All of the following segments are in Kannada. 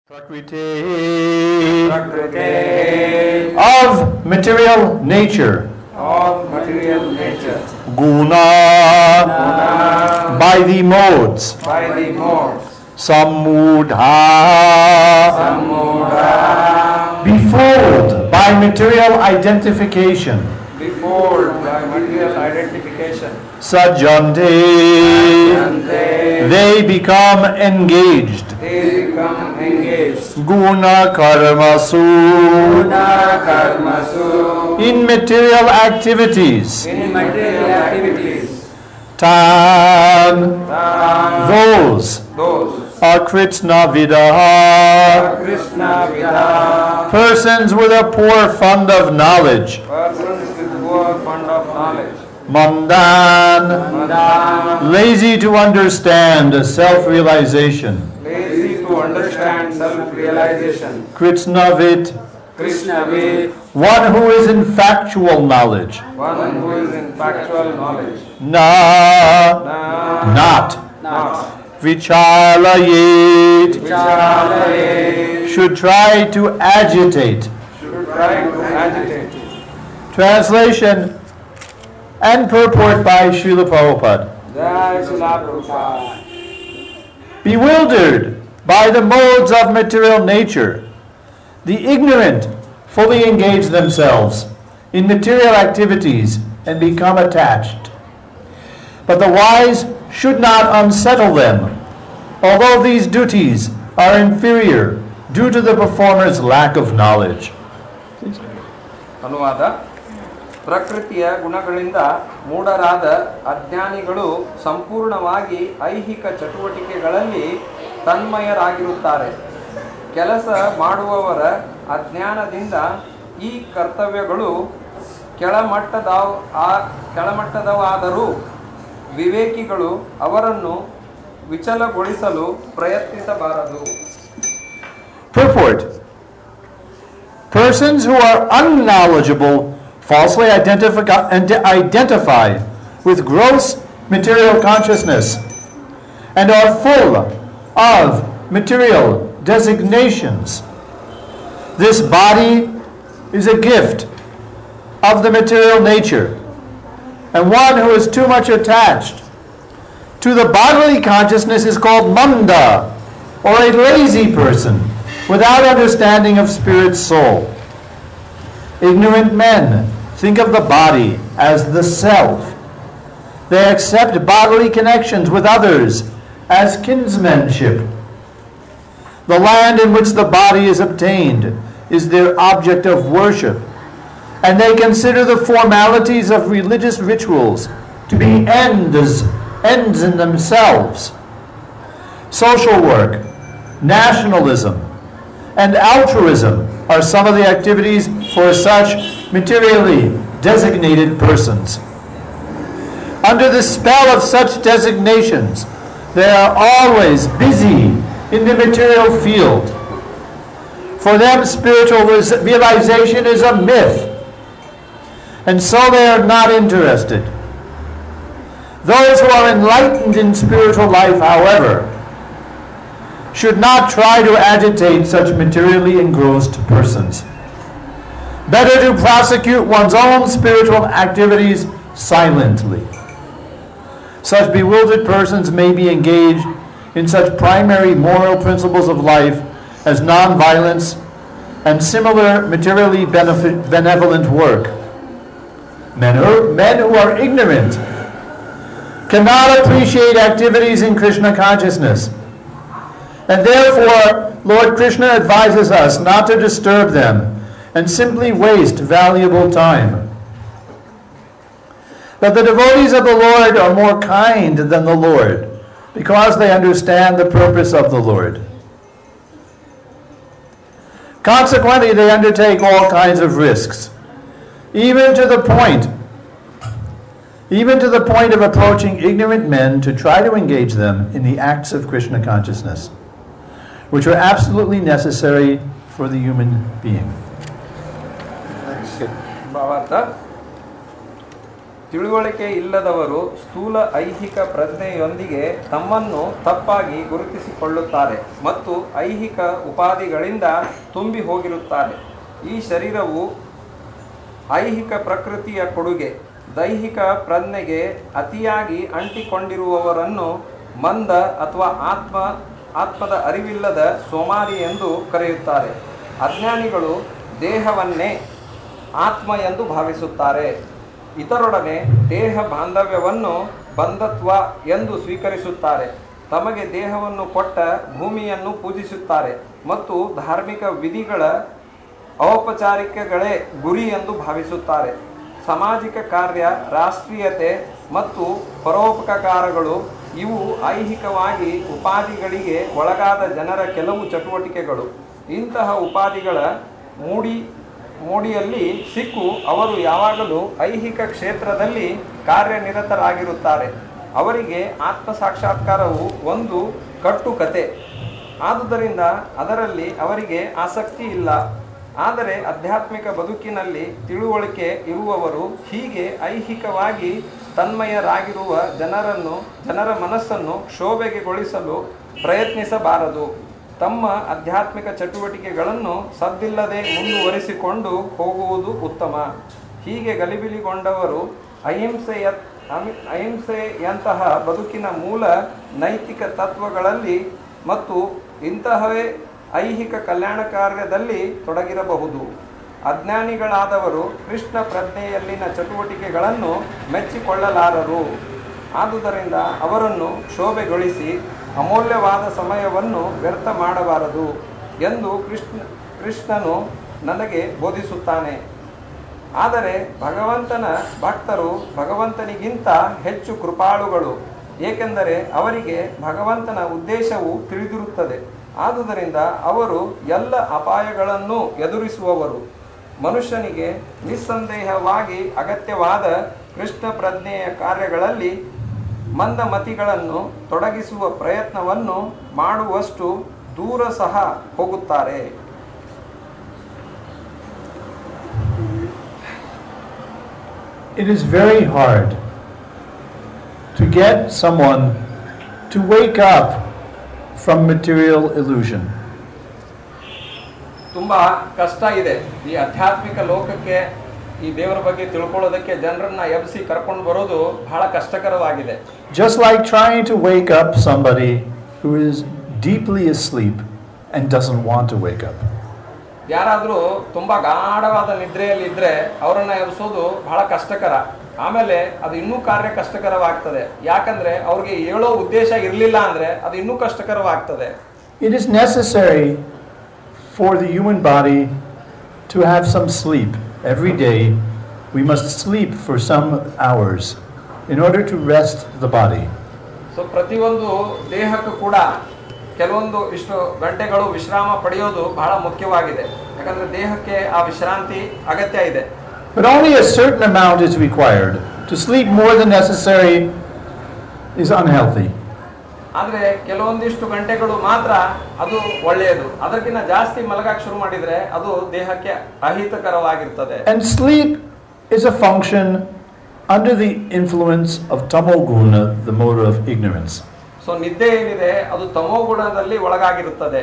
Prakriti of material nature. Guna by the modes. Samudha befooled by material identification. Sajjante they become engaged. Guna karmasu in material activities. Tan those are Krishna Vidaha persons with a poor fund of knowledge. Mandan lazy to understand self-realization. Krishnavid one who is in factual knowledge. Not Vichalayet should try to agitate. Translation and purport by Srila Prabhupada. Bewildered by the modes of material nature, the ignorant fully engage themselves in material activities and become attached. But the wise should not unsettle them, although these duties are inferior due to the performer's lack of knowledge. ಅನುವಾದ ಪ್ರಕೃತಿಯ ಗುಣಗಳಿಂದ ಮೂಢರಾದ ಅಜ್ಞಾನಿಗಳು ಸಂಪೂರ್ಣವಾಗಿ ಐಹಿಕ ಚಟುವಟಿಕೆಗಳಲ್ಲಿ ತನ್ಮಯರಾಗಿರುತ್ತಾರೆ. ಕೆಲಸ ಮಾಡುವವರ ಅಜ್ಞಾನದಿಂದ ಈ ಕರ್ತವ್ಯಗಳು ಕೆಳಮಟ್ಟದವಾದರೂ ವಿವೇಕಿಗಳು ಅವರನ್ನು ವಿಚಲಗೊಳಿಸಲು ಪ್ರಯತ್ನಿಸಬಾರದು. Purport. Persons who are unknowledgeable falsely identify with gross material consciousness and are full of material designations. This body is a gift of the material nature, and one who is too much attached to the bodily consciousness is called manda, or a lazy person without understanding of spirit soul. Ignorant men think of the body as the self. They accept bodily connections with others as kinsmanship. The land in which the body is obtained is their object of worship, and they consider the formalities of religious rituals to be ends in themselves. Social work, nationalism, and altruism are some of the activities for such materially designated persons. Under the spell of such designations, they are always busy in the material field. For them, spiritual realization is a myth, and so they are not interested. Those who are enlightened in spiritual life, however, should not try to agitate such materially engrossed persons. Better to prosecute one's own spiritual activities silently. Such bewildered persons may be engaged in such primary moral principles of life as non-violence and similar materially benevolent work. Men who are ignorant cannot appreciate activities in Krishna consciousness. And therefore, Lord Krishna advises us not to disturb them and simply waste valuable time. But the devotees of the Lord are more kind than the Lord because they understand the purpose of the Lord. Consequently, they undertake all kinds of risks, even to the point of approaching ignorant men to try to engage them in the acts of Krishna consciousness, which are absolutely necessary for the human being. ತಿಳುವಳಿಕೆ ಇಲ್ಲದವರು ಸ್ಥೂಲ ಐಹಿಕ ಪ್ರಜ್ಞೆಯೊಂದಿಗೆ ತಮ್ಮನ್ನು ತಪ್ಪಾಗಿ ಗುರುತಿಸಿಕೊಳ್ಳುತ್ತಾರೆ ಮತ್ತು ಐಹಿಕ ಉಪಾಧಿಗಳಿಂದ ತುಂಬಿ ಹೋಗಿರುತ್ತಾರೆ. ಈ ಶರೀರವು ಐಹಿಕ ಪ್ರಕೃತಿಯ ಕೊಡುಗೆ. ದೈಹಿಕ ಪ್ರಜ್ಞೆಗೆ ಅತಿಯಾಗಿ ಅಂಟಿಕೊಂಡಿರುವವರನ್ನು ಮಂದ ಅಥವಾ ಆತ್ಮದ ಅರಿವಿಲ್ಲದ ಸೋಮಾರಿ ಎಂದು ಕರೆಯುತ್ತಾರೆ. ಅಜ್ಞಾನಿಗಳು ದೇಹವನ್ನೇ ಆತ್ಮ ಎಂದು ಭಾವಿಸುತ್ತಾರೆ. ಇತರರೊಡನೆ ದೇಹ ಬಾಂಧವ್ಯವನ್ನು ಬಂಧತ್ವ ಎಂದು ಸ್ವೀಕರಿಸುತ್ತಾರೆ. ತಮಗೆ ದೇಹವನ್ನು ಕೊಟ್ಟ ಭೂಮಿಯನ್ನು ಪೂಜಿಸುತ್ತಾರೆ ಮತ್ತು ಧಾರ್ಮಿಕ ವಿಧಿಗಳ ಔಪಚಾರಿಕಗಳೇ ಗುರಿ ಎಂದು ಭಾವಿಸುತ್ತಾರೆ. ಸಾಮಾಜಿಕ ಕಾರ್ಯ, ರಾಷ್ಟ್ರೀಯತೆ ಮತ್ತು ಪರೋಪಕಾರಗಳು ಇವು ಐಹಿಕವಾಗಿ ಉಪಾಧಿಗಳಿಗೆ ಒಳಗಾದ ಜನರ ಕೆಲವು ಚಟುವಟಿಕೆಗಳು. ಇಂತಹ ಉಪಾಧಿಗಳ ಮೋಡಿಯಲ್ಲಿ ಸಿಕ್ಕು ಅವರು ಯಾವಾಗಲೂ ಐಹಿಕ ಕ್ಷೇತ್ರದಲ್ಲಿ ಕಾರ್ಯನಿರತರಾಗಿರುತ್ತಾರೆ. ಅವರಿಗೆ ಆತ್ಮ ಸಾಕ್ಷಾತ್ಕಾರವು ಒಂದು ಕಟ್ಟುಕತೆ, ಆದುದರಿಂದ ಅದರಲ್ಲಿ ಅವರಿಗೆ ಆಸಕ್ತಿ ಇಲ್ಲ. ಆದರೆ ಆಧ್ಯಾತ್ಮಿಕ ಬದುಕಿನಲ್ಲಿ ತಿಳುವಳಿಕೆ ಇರುವವರು ಹೀಗೆ ಐಹಿಕವಾಗಿ ತನ್ಮಯರಾಗಿರುವ ಜನರ ಮನಸ್ಸನ್ನು ಕ್ಷೋಭೆಗೊಳಿಸಲು ಪ್ರಯತ್ನಿಸಬಾರದು. ತಮ್ಮ ಆಧ್ಯಾತ್ಮಿಕ ಚಟುವಟಿಕೆಗಳನ್ನು ಸದ್ದಿಲ್ಲದೆ ಮುಂದುವರಿಸಿಕೊಂಡು ಹೋಗುವುದು ಉತ್ತಮ. ಹೀಗೆ ಗಲಿಬಿಲಿಗೊಂಡವರು ಅಹಿಂಸೆಯಂತಹ ಬದುಕಿನ ಮೂಲ ನೈತಿಕ ತತ್ವಗಳಲ್ಲಿ ಮತ್ತು ಇಂತಹವೇ ಐಹಿಕ ಕಲ್ಯಾಣ ಕಾರ್ಯದಲ್ಲಿ ತೊಡಗಿರಬಹುದು. ಅಜ್ಞಾನಿಗಳಾದವರು ಕೃಷ್ಣ ಪ್ರಜ್ಞೆಯಲ್ಲಿನ ಚಟುವಟಿಕೆಗಳನ್ನು ಮೆಚ್ಚಿಕೊಳ್ಳಲಾರರು. ಆದುದರಿಂದ ಅವರನ್ನು ಕ್ಷೋಭೆಗೊಳಿಸಿ ಅಮೂಲ್ಯವಾದ ಸಮಯವನ್ನು ವ್ಯರ್ಥ ಮಾಡಬಾರದು ಎಂದು ಕೃಷ್ಣನು ನನಗೆ ಬೋಧಿಸುತ್ತಾನೆ. ಆದರೆ ಭಗವಂತನ ಭಕ್ತರು ಭಗವಂತನಿಗಿಂತ ಹೆಚ್ಚು ಕೃಪಾಳುಗಳು, ಏಕೆಂದರೆ ಅವರಿಗೆ ಭಗವಂತನ ಉದ್ದೇಶವು ತಿಳಿದಿರುತ್ತದೆ. ಆದುದರಿಂದ ಅವರು ಎಲ್ಲ ಅಪಾಯಗಳನ್ನು ಎದುರಿಸುವವರು. ಮನುಷ್ಯನಿಗೆ ನಿಸ್ಸಂದೇಹವಾಗಿ ಅಗತ್ಯವಾದ ಕೃಷ್ಣ ಪ್ರಜ್ಞೆಯ ಕಾರ್ಯಗಳಲ್ಲಿ ಮಂದಮತಿಗಳನ್ನು ತೊಡಗಿಸುವ ಪ್ರಯತ್ನವನ್ನು ಮಾಡುವಷ್ಟು ದೂರ ಸಹ ಹೋಗುತ್ತಾರೆ. It is very hard to get someone to wake up from material illusion. ತುಂಬಾ ಕಷ್ಟ ಇದೆ ಈ ಆಧ್ಯಾತ್ಮಿಕ ಲೋಕಕ್ಕೆ ಈ ದೇವರ ಬಗ್ಗೆ ತಿಳ್ಕೊಳ್ಳೋದಕ್ಕೆ ಜನರನ್ನ ಎಬ್ಬಿಸಿ ಕರ್ಕೊಂಡು ಬರೋದು ಬಹಳ ಕಷ್ಟಕರವಾಗಿದೆ. Just like trying to wake up somebody who is deeply asleep and doesn't want to wake up. ಯಾರಾದರೂ ತುಂಬಾ ಗಾಢವಾದ ನಿದ್ರೆಯಲ್ಲಿ ಇದ್ರೆ ಅವರನ್ನ ಎಬ್ಬಿಸೋದು ಬಹಳ ಕಷ್ಟಕರ. ಆಮೇಲೆ ಅದು ಇನ್ನೂ ಕಾರ್ಯ ಕಷ್ಟಕರವಾಗ್ತದೆ. ಯಾಕಂದ್ರೆ ಅವ್ರಿಗೆ ಹೇಳೋ ಉದ್ದೇಶ ಇರಲಿಲ್ಲ ಅಂದ್ರೆ ಅದು ಇನ್ನೂ ಕಷ್ಟಕರವಾಗ್ತದೆ. It is necessary for the human body to have some sleep. Every day we must sleep for some hours in order to rest the body. So ಪ್ರತಿಯೊಂದು ದೇಹಕ್ಕೂ ಕೂಡ ಕೆಲವೊಂದು ಇಷ್ಟು ಗಂಟೆಗಳು ವಿಶ್ರಾಮ ಪಡೆಯೋದು ಬಹಳ ಮುಖ್ಯವಾಗಿದೆ. ಯಾಕಂದ್ರೆ ದೇಹಕ್ಕೆ ಆ ವಿಶ್ರಾಂತಿ ಅಗತ್ಯ ಇದೆ. But only a certain amount is required. To sleep more than necessary is unhealthy. ಆದ್ರೆ ಕೆಲವೊಂದಿಷ್ಟು ಗಂಟೆಗಳು ಮಾತ್ರ ಅದು ಒಳ್ಳೆಯದು. ಅದಕ್ಕಿಂತ ಜಾಸ್ತಿ ಮಲಗಕ್ಕೆ ಶುರು ಮಾಡಿದ್ರೆ ಅದು ದೇಹಕ್ಕೆ ಅಹಿತಕರವಾಗಿರ್ತದೆ. And sleep is a function under the influence of tamoguna, the mode of ignorance. So ನಿದ್ದೆ ಏನಿದೆ ಅದು ತಮೋಗುಣದಲ್ಲಿ ಒಳಗಾಗಿರುತ್ತದೆ.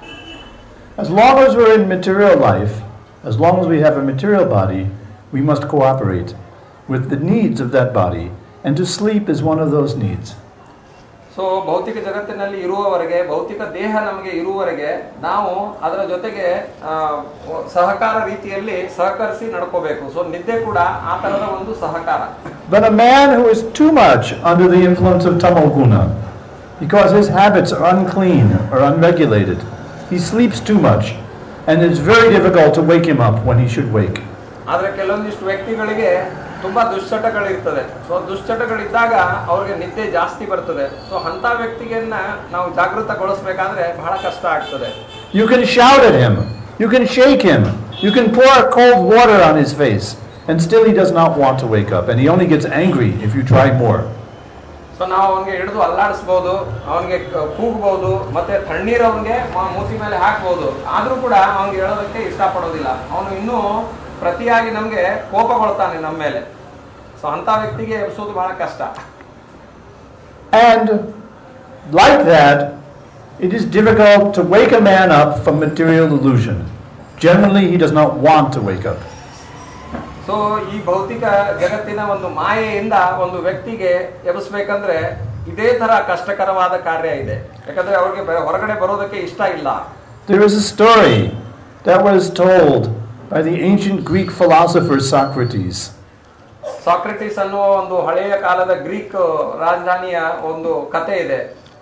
As long as we're in material life, as long as we have a material body, we must cooperate with the needs of that body, and to sleep is one of those needs. So ಭೌತಿಕ ಜಗತ್ತಿನಲ್ಲಿ ಇರುವವರೆಗೆ, ಭೌತಿಕ ದೇಹ ನಮಗೆ ಇರುವವರೆಗೆ ನಾವು ಅದರ ಜೊತೆಗೆ ಸಹಕಾರ ರೀತಿಯಲ್ಲಿ ಸಹಕರಿಸಿ ನಡ್ಕೋಬೇಕು. ಸೊ ನಿದ್ದೆ ಕೂಡ ಆ ತರದ ಒಂದು ಸಹಕಾರ. But a man who is too much under the influence of tamoguna, because his habits are unclean or unregulated, he sleeps too much, and it's very difficult to wake him up when he should wake. ಆದ್ರೆ ಕೆಲವೊಂದಿಷ್ಟು ವ್ಯಕ್ತಿಗಳಿಗೆ ತುಂಬಾ ದುಶ್ಚಟಗಳಿರ್ತದೆ. ಸೊ ದುಶ್ಚಟಗಳಿದ್ದಾಗ ಅವ್ರಿಗೆ ನಿದ್ದೆ ಜಾಸ್ತಿ ಬರ್ತದೆ. ಸೊ ಅಂತ ವ್ಯಕ್ತಿಗೆನ್ನ ನಾವು ಜಾಗೃತಗೊಳಿಸಬೇಕಾದ್ರೆ ಬಹಳ ಕಷ್ಟ ಆಗ್ತದೆ. You can shout at him, you can shake him, you can pour cold water on his face, and still he does not want to wake up, and he only gets angry if you try more. So ನಾವು ಅವನಿಗೆ ಹಿಡಿದು ಅಲ್ಲಾಡಿಸ್ಬೋದು, ಅವನಿಗೆ ಕೂಗಬಹುದು, ಮತ್ತೆ ತಣ್ಣೀರು ಅವನಿಗೆ ಮೂತಿ ಮೇಲೆ ಹಾಕ್ಬಹುದು. ಆದ್ರೂ ಕೂಡ ಅವನಿಗೆ ಹೇಳೋದಕ್ಕೆ ಇಷ್ಟಪಡೋದಿಲ್ಲ. ಅವನು ಇನ್ನೂ ಪ್ರತಿಯಾಗಿ ನಮಗೆ ಕೋಪಗೊಳ್ತಾನೆ ನಮ್ಮ ಮೇಲೆ. ಸೊ ಅಂತ ವ್ಯಕ್ತಿಗೆ ಎಬ್ಸೋದು ಬಹಳ ಕಷ್ಟ. And like that, it is difficult to wake a man up from material illusion. Generally, he does not want to wake up. So ಈ ಭೌತಿಕ ಜಗತ್ತಿನ ಒಂದು ಮಾಯೆಯಿಂದ ಒಂದು ವ್ಯಕ್ತಿಗೆ ಎಬ್ಬಿಸ್ಬೇಕಂದ್ರೆ ಇದೇ ತರ ಕಷ್ಟಕರವಾದ ಕಾರ್ಯ ಇದೆ. ಯಾಕಂದ್ರೆ ಅವ್ರಿಗೆ ಹೊರಗಡೆ ಬರೋದಕ್ಕೆ ಇಷ್ಟ ಇಲ್ಲ. There is a story that was told by the ancient Greek philosopher Socrates. Socrates ಅನ್ನುವ ಒಂದು ಹಳೆಯ ಕಾಲದ ಗ್ರೀಕ್ ರಾಜಧಾನಿಯ ಒಂದು ಕಥೆ ಇದೆ.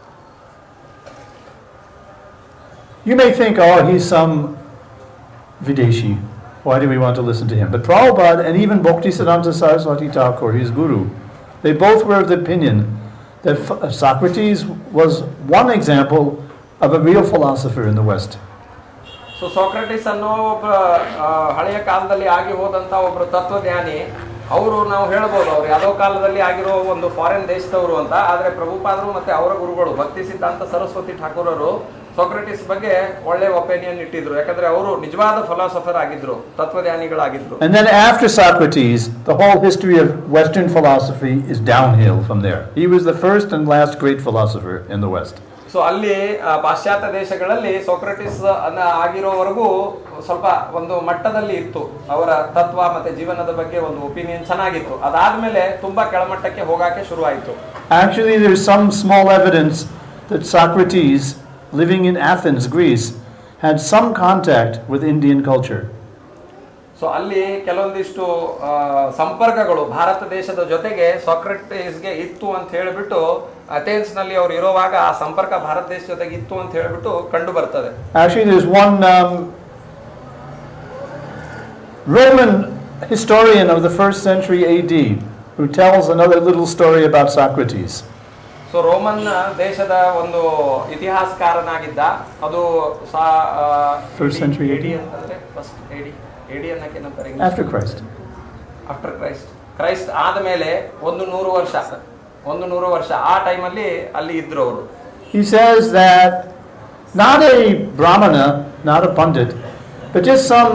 You may think, oh, he's some Videshi. Why do we want to listen to him? But Prabhupada and even Bhaktisiddhanta Saraswati Thakur, his guru, they both were of the opinion that Socrates was one example of a real philosopher in the West. So Socrates ಅನ್ನೋ ಒಬ್ಬ ಹಳೆಯ ಕಾಲದಲ್ಲಿ ಆಗಿ ಹೋದಂತ ಒಬ್ಬರು ತತ್ವಜ್ಞಾನಿ, ಅವರು ನಾವು ಹೇಳ್ಬೋದು ಅವ್ರು ಯಾವುದೋ ಕಾಲದಲ್ಲಿ ಆಗಿರೋ ಒಂದು ಫಾರಿನ್ ದೇಶದವರು ಅಂತ. ಆದ್ರೆ ಪ್ರಭುಪಾದರು ಮತ್ತೆ ಅವರ ಗುರುಗಳು ಭಕ್ತಿ ಸಿದ್ಧಾಂತ ಸರಸ್ವತಿ ಠಾಕೂರರು ಸಾಕ್ರೆಟಿಸ್ ಬಗ್ಗೆ ಒಳ್ಳೆ ಒಪಿನಿಯನ್ ಇಟ್ಟಿದ್ರು. ಯಾಕಂದ್ರೆ ಅವರು ನಿಜವಾದ ಫಿಲಾಸಫರ್ ಆಗಿದ್ರು, ತತ್ವಜ್ಞಾನಿಗಳಾಗಿದ್ರು. And then after Socrates, the whole history of Western philosophy is downhill from there. He was the first and last great philosopher in the West. So ಅಲ್ಲಿ ಪಾಶ್ಚಾತ್ಯ ದೇಶಗಳಲ್ಲಿ ಸಾಕ್ರೆಟಿಸ್ ಆಗಿರೋವರೆಗೂ ಸ್ವಲ್ಪ ಒಂದು ಮಟ್ಟದಲ್ಲಿ ಇತ್ತು, ಅವರ ತತ್ವ ಮತ್ತೆ ಜೀವನದ ಬಗ್ಗೆ ಒಂದು ಒಪಿನಿಯನ್ ಚೆನ್ನಾಗಿತ್ತು. ಅದಾದ್ಮೇಲೆ ತುಂಬಾ ಕೆಳಮಟ್ಟಕ್ಕೆ ಹೋಗಕ್ಕೆ ಶುರು ಆಯಿತು. Actually, there is some small evidence that Socrates, living in Athens, Greece, had some contact with Indian culture. So ಅಲ್ಲಿ ಕೆಲವೊಂದಿಷ್ಟು ಸಂಪರ್ಕಗಳು ಭಾರತ ದೇಶದ ಜೊತೆಗೆ ಸಾಕ್ರೆಟಿಸ್ಗೆ ಇತ್ತು ಅಂತ ಹೇಳಿಬಿಟ್ಟು, ಅಥೆನ್ಸ್ ನಲ್ಲಿ ಅವರು ಇರುವಾಗ ಆ ಸಂಪರ್ಕ ಭಾರತ ದೇಶ ಜೊತೆಗೆ ಇತ್ತು ಅಂತ ಹೇಳಿಬಿಟ್ಟು ಕಂಡು ಬರ್ತದೆ. Actually, there's one Roman historian of the 1st century AD who tells another little story about Socrates. So Roman ದೇಶದ ಒಂದು ಇತಿಹಾಸಕಾರನಾಗಿದ್ದ, ಅದು First century AD ಅಂತಂದ್ರೆ ಫಸ್ಟ್ AD ಅನ್ನಕ್ಕೆ ನಂತರ after Christ. ಆಫ್ಟರ್ ಕ್ರೈಸ್ಟ್ ಆದಮೇಲೆ 100 ವರ್ಷ ಆ ಟೈಮಲ್ಲಿ ಅಲ್ಲಿ ಇದ್ರು ಅವರು. He says that not a brahmana, not a pandit, but just some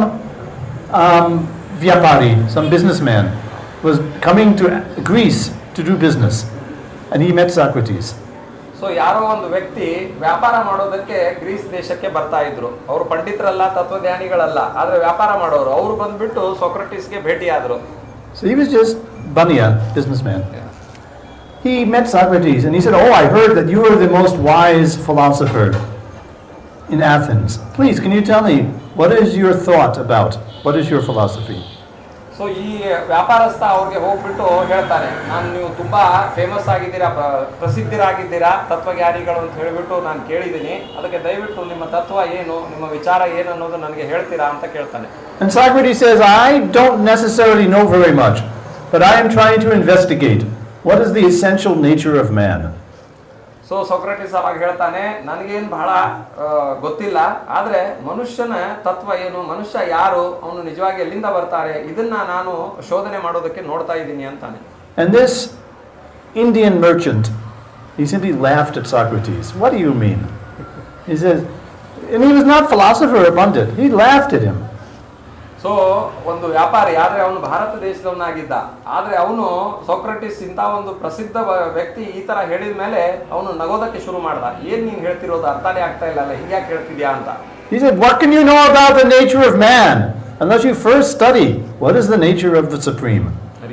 vyapari, some businessman was coming to Greece to do business, and he met Socrates. So ಯಾರೋ ಒಂದು ವ್ಯಕ್ತಿ ವ್ಯಾಪಾರ ಮಾಡೋದಕ್ಕೆ ಗ್ರೀಸ್ ದೇಶಕ್ಕೆ ಬರ್ತಾ ಇದ್ರು. ಅವರು ಪಂಡಿತರಲ್ಲ, ತತ್ವಜ್ಞಾನಿಗಳಲ್ಲ, ಆದ್ರೆ ವ್ಯಾಪಾರ ಮಾಡೋರು. ಅವರು ಬಂದ್ಬಿಟ್ಟು ಸಾಕ್ರೆಟಿಸ್ಗೆ ಭೇಟಿಯಾದ್ರು. So he was just Bania, businessman. He met Socrates and he said, "Oh, I heard that you are the most wise philosopher in Athens. Please, can you tell me, what is your thought about? What is your philosophy?" So ಈ ವ್ಯಾಪಾರಸ್ಥ ಅವ್ರಿಗೆ ಹೋಗ್ಬಿಟ್ಟು ಹೇಳ್ತಾನೆ, ನೀವು ತುಂಬಾ ಫೇಮಸ್ ಆಗಿದ್ದೀರಾ, ಪ್ರಸಿದ್ಧರಾಗಿದ್ದೀರಾ ತತ್ವಜ್ಞಾನಿಗಳು ಅಂತ ಹೇಳಿಬಿಟ್ಟು ನಾನು ಕೇಳಿದ್ದೀನಿ. ಅದಕ್ಕೆ ದಯವಿಟ್ಟು ನಿಮ್ಮ ತತ್ವ ಏನು, ನಿಮ್ಮ ವಿಚಾರ ಏನು ಅನ್ನೋದು ನನಗೆ ಹೇಳ್ತೀರಾ ಅಂತ ಕೇಳ್ತಾನೆ. And Socrates says, "I don't necessarily know very much, but I am trying to investigate what is the essential nature of man." So Socrates ಅವಾಗ ಹೇಳ್ತಾನೆ, ನನಗೇನು ಬಹಳ ಗೊತ್ತಿಲ್ಲ, ಆದ್ರೆ ಮನುಷ್ಯನ ತತ್ವ ಏನು, ಮನುಷ್ಯ ಯಾರು, ಅವನು ನಿಜವಾಗಿ ಎಲ್ಲಿಂದ ಬರ್ತಾರೆ, ಇದನ್ನ ನಾನು ಶೋಧನೆ ಮಾಡೋದಕ್ಕೆ ನೋಡ್ತಾ ಇದ್ದೀನಿ ಅಂತಾನೆ. And this Indian merchant, he simply laughed at Socrates. "What do you mean?" He says, and he was not philosopher or pandit. He laughed at him. So ಒಂದು ವ್ಯಾಪಾರಿ, ಆದ್ರೆ ಅವನು ಭಾರತ ದೇಶದವನಾಗಿದ್ದ, ಆದ್ರೆ ಅವನು ಸಾಕ್ರೆಟಿಸ್ ಇಂತ ಒಂದು ಪ್ರಸಿದ್ಧ ವ್ಯಕ್ತಿ ಈ ತರ ಹೇಳಿದ ಮೇಲೆ ಅವನು ನಗೋದಕ್ಕೆ ಶುರು ಮಾಡ್ದ. ಏನ್ ನೀನ್ ಹೇಳ್ತಿರೋದು ಅರ್ಥನೇ ಆಗ್ತಾ ಇಲ್ಲ, ಹೀಗ್ಯಾಕೆ ಹೇಳ್ತಿದ್ಯಾ ಅಂತ. He said, "What can you know about the nature of man unless you first study what is the nature of the Supreme?"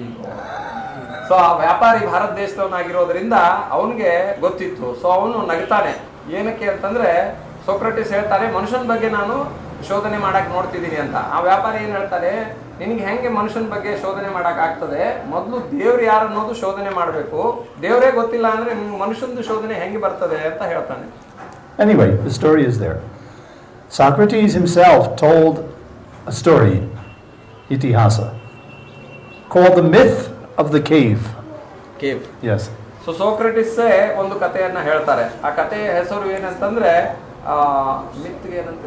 So ಆ ವ್ಯಾಪಾರಿ ಭಾರತ ದೇಶದವನಾಗಿರೋದ್ರಿಂದ ಅವನಿಗೆ ಗೊತ್ತಿತ್ತು. ಸೊ ಅವನು ನಗ್ತಾನೆ. ಏನಕ್ಕೆ ಅಂತಂದ್ರೆ ಸಾಕ್ರೆಟಿಸ್ ಹೇಳ್ತಾನೆ, ಮನುಷ್ಯನ ಬಗ್ಗೆ ನಾನು ಶೋಧನೆ ಮಾಡಕ್ ನೋಡ್ತಿದ್ದೀನಿ ಅಂತ. ಆ ವ್ಯಾಪಾರಿ ಏನ್ ಹೇಳ್ತಾನೆ, ನಿನ್ಗೆ ಹೆಂಗೆ ಮನುಷ್ಯನ ಬಗ್ಗೆ ಶೋಧನೆ ಮಾಡಕ್ ಆಗ್ತದೆ, ಮೊದಲು ದೇವ್ರು ಯಾರು ಅನ್ನೋದು ಶೋಧನೆ ಮಾಡಬೇಕು, ದೇವರೇ ಗೊತ್ತಿಲ್ಲ ಅಂದ್ರೆ ಮನುಷ್ಯನದು ಶೋಧನೆ ಹೆಂಗೆ ಬರ್ತದೆ ಅಂತ ಹೇಳ್ತಾನೆ. Anyway, the story is there. Socrates himself told a story, Itihasa, called the myth of the cave. Yes. So Socrates ಒಂದು ಕಥೆಯನ್ನ ಹೇಳ್ತಾರೆ. ಆ ಕಥೆಯ ಹೆಸರು ಏನಂತಂದ್ರೆ ಮಿತ್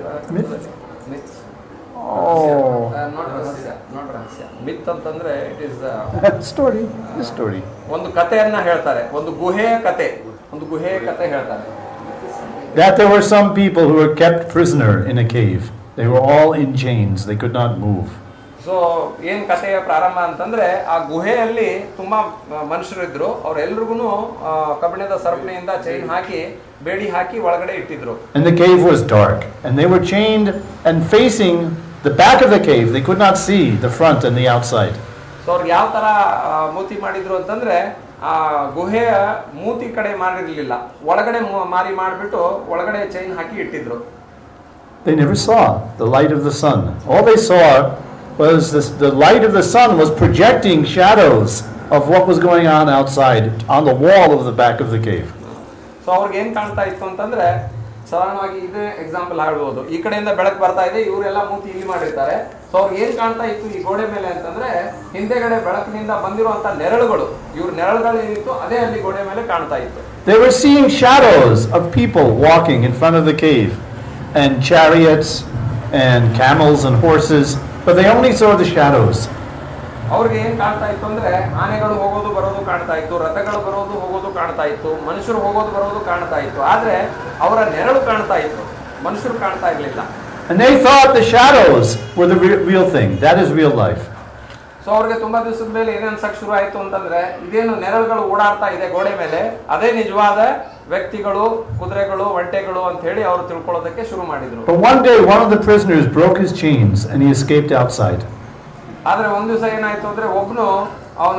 ಮಿತ್ ಅಂತಂದ್ರೆ ಇಟ್ ಇಸ್ ಸ್ಟೋರಿ. ಒಂದು ಕಥೆಯನ್ನ ಹೇಳ್ತಾರೆ, ಒಂದು ಗುಹೆಯ ಕಥೆ ಹೇಳ್ತಾರೆ. That there were some people who were kept prisoner in a cave. They were all in chains. They could not move. So ಏನ್ ಕಥೆಯ ಪ್ರಾರಂಭ ಅಂತಂದ್ರೆ, ಆ ಗುಹೆಯಲ್ಲಿ ತುಂಬಾ ಮನುಷ್ಯರಿದ್ರು. ಅವ್ರೆಲ್ರಿಗೂ ಕಬ್ಬಿಣದ ಸರಪಣಿಯಿಂದ ಚೈನ್ ಹಾಕಿ ಬೇಡಿ ಹಾಕಿ ಒಳಗಡೆ ಇಟ್ಟಿದ್ರು. And the cave was dark, and they were chained and facing the back of the cave. They could not see the front and the outside. So ಅವ್ರಿಗೆ ಯಾವ ತರ ಮೂತಿ ಮಾಡಿದ್ರು ಅಂತಂದ್ರೆ, ಆ ಗುಹೆಯ ಮೂತಿ ಕಡೆ ಮಾಡಿರ್ಲಿಲ್ಲ, ಒಳಗಡೆ ಮಾರಿ ಮಾಡಿಬಿಟ್ಟು ಒಳಗಡೆ ಚೈನ್ ಹಾಕಿ ಇಟ್ಟಿದ್ರು. They never saw the light of the sun. All they saw was the light of the sun was projecting shadows of what was going on outside on the wall of the back of the cave. So ಅವ್ರಿಗೆ ಏನ್ ಕಾಣ್ತಾ ಇತ್ತು ಅಂತಂದ್ರೆ, ಸಾಧಾರಣವಾಗಿ ಇದೇ ಎಕ್ಸಾಂಪಲ್ ಹೇಳ್ಬೋದು. ಈ ಕಡೆಯಿಂದ ಬೆಳಕು ಬರ್ತಾ ಇದೆ, ಇವರೆಲ್ಲ ಮೂತಿ ಇಲ್ಲಿ ಮಾಡಿರ್ತಾರೆ. ಸೊ ಅವ್ರಿಗೆ ಏನ್ ಕಾಣ್ತಾ ಇತ್ತು ಈ ಗೋಡೆ ಮೇಲೆ ಅಂತಂದ್ರೆ, ಹಿಂದೆಗಡೆ ಬೆಳಕಿನಿಂದ ಬಂದಿರುವಂತ ನೆರಳುಗಳು, ಇವ್ರ ನೆರಳುಗಳು ಏನಿತ್ತು ಅದೇ ಅಲ್ಲಿ ಗೋಡೆ ಮೇಲೆ ಕಾಣ್ತಾ ಇತ್ತು. They were seeing shadows of people walking in front of the cave, and chariots and camels and horses, but they only saw the shadows. ಅವ್ರಿಗೆ ಏನ್ ಕಾಣ್ತಾ ಇತ್ತು ಅಂದ್ರೆ, ಆನೆಗಳು ಹೋಗೋದು ಬರೋದು ಕಾಣ್ತಾ ಇತ್ತು, ರಥಗಳು ಬರೋದು ಹೋಗೋದು ಕಾಣ್ತಾ ಇತ್ತು, ಮನುಷ್ಯರು ಹೋಗೋದು ಬರೋದು ಕಾಣ್ತಾ ಇತ್ತು. ಆದ್ರೆ ಅವರ ನೆರಳು ಕಾಣ್ತಾ ಇತ್ತು, ಮನುಷ್ಯರು ಕಾಣ್ತಾ ಇರ್ಲಿಲ್ಲ. And they thought the shadows were the real thing. That is real life. So ಅವ್ರಿಗೆ ತುಂಬಾ ದಿವಸದ ಮೇಲೆ ಏನ್ ಅನ್ಸಕ್ ಶುರು ಆಯ್ತು ಅಂತಂದ್ರೆ, ಇದೇನು ನೆರಳುಗಳು ಓಡಾಡ್ತಾ ಇದೆ ಗೋಡೆ ಮೇಲೆ, ಅದೇ ನಿಜವಾದ ವ್ಯಕ್ತಿಗಳು, ಕುದುರೆಗಳು, ಒಂಟೆಗಳು ಅಂತ ಹೇಳಿ ಅವರು ತಿಳ್ಕೊಳ್ಳೋದಕ್ಕೆ ಶುರು ಮಾಡಿದ್ರು. But one day one of the prisoners broke his chains and he escaped outside. ಆದ್ರೆ ಒಂದ್ ದಿವಸ ಏನಾಯ್ತು ಅಂದ್ರೆ, ಒಬ್ನು ಅವನ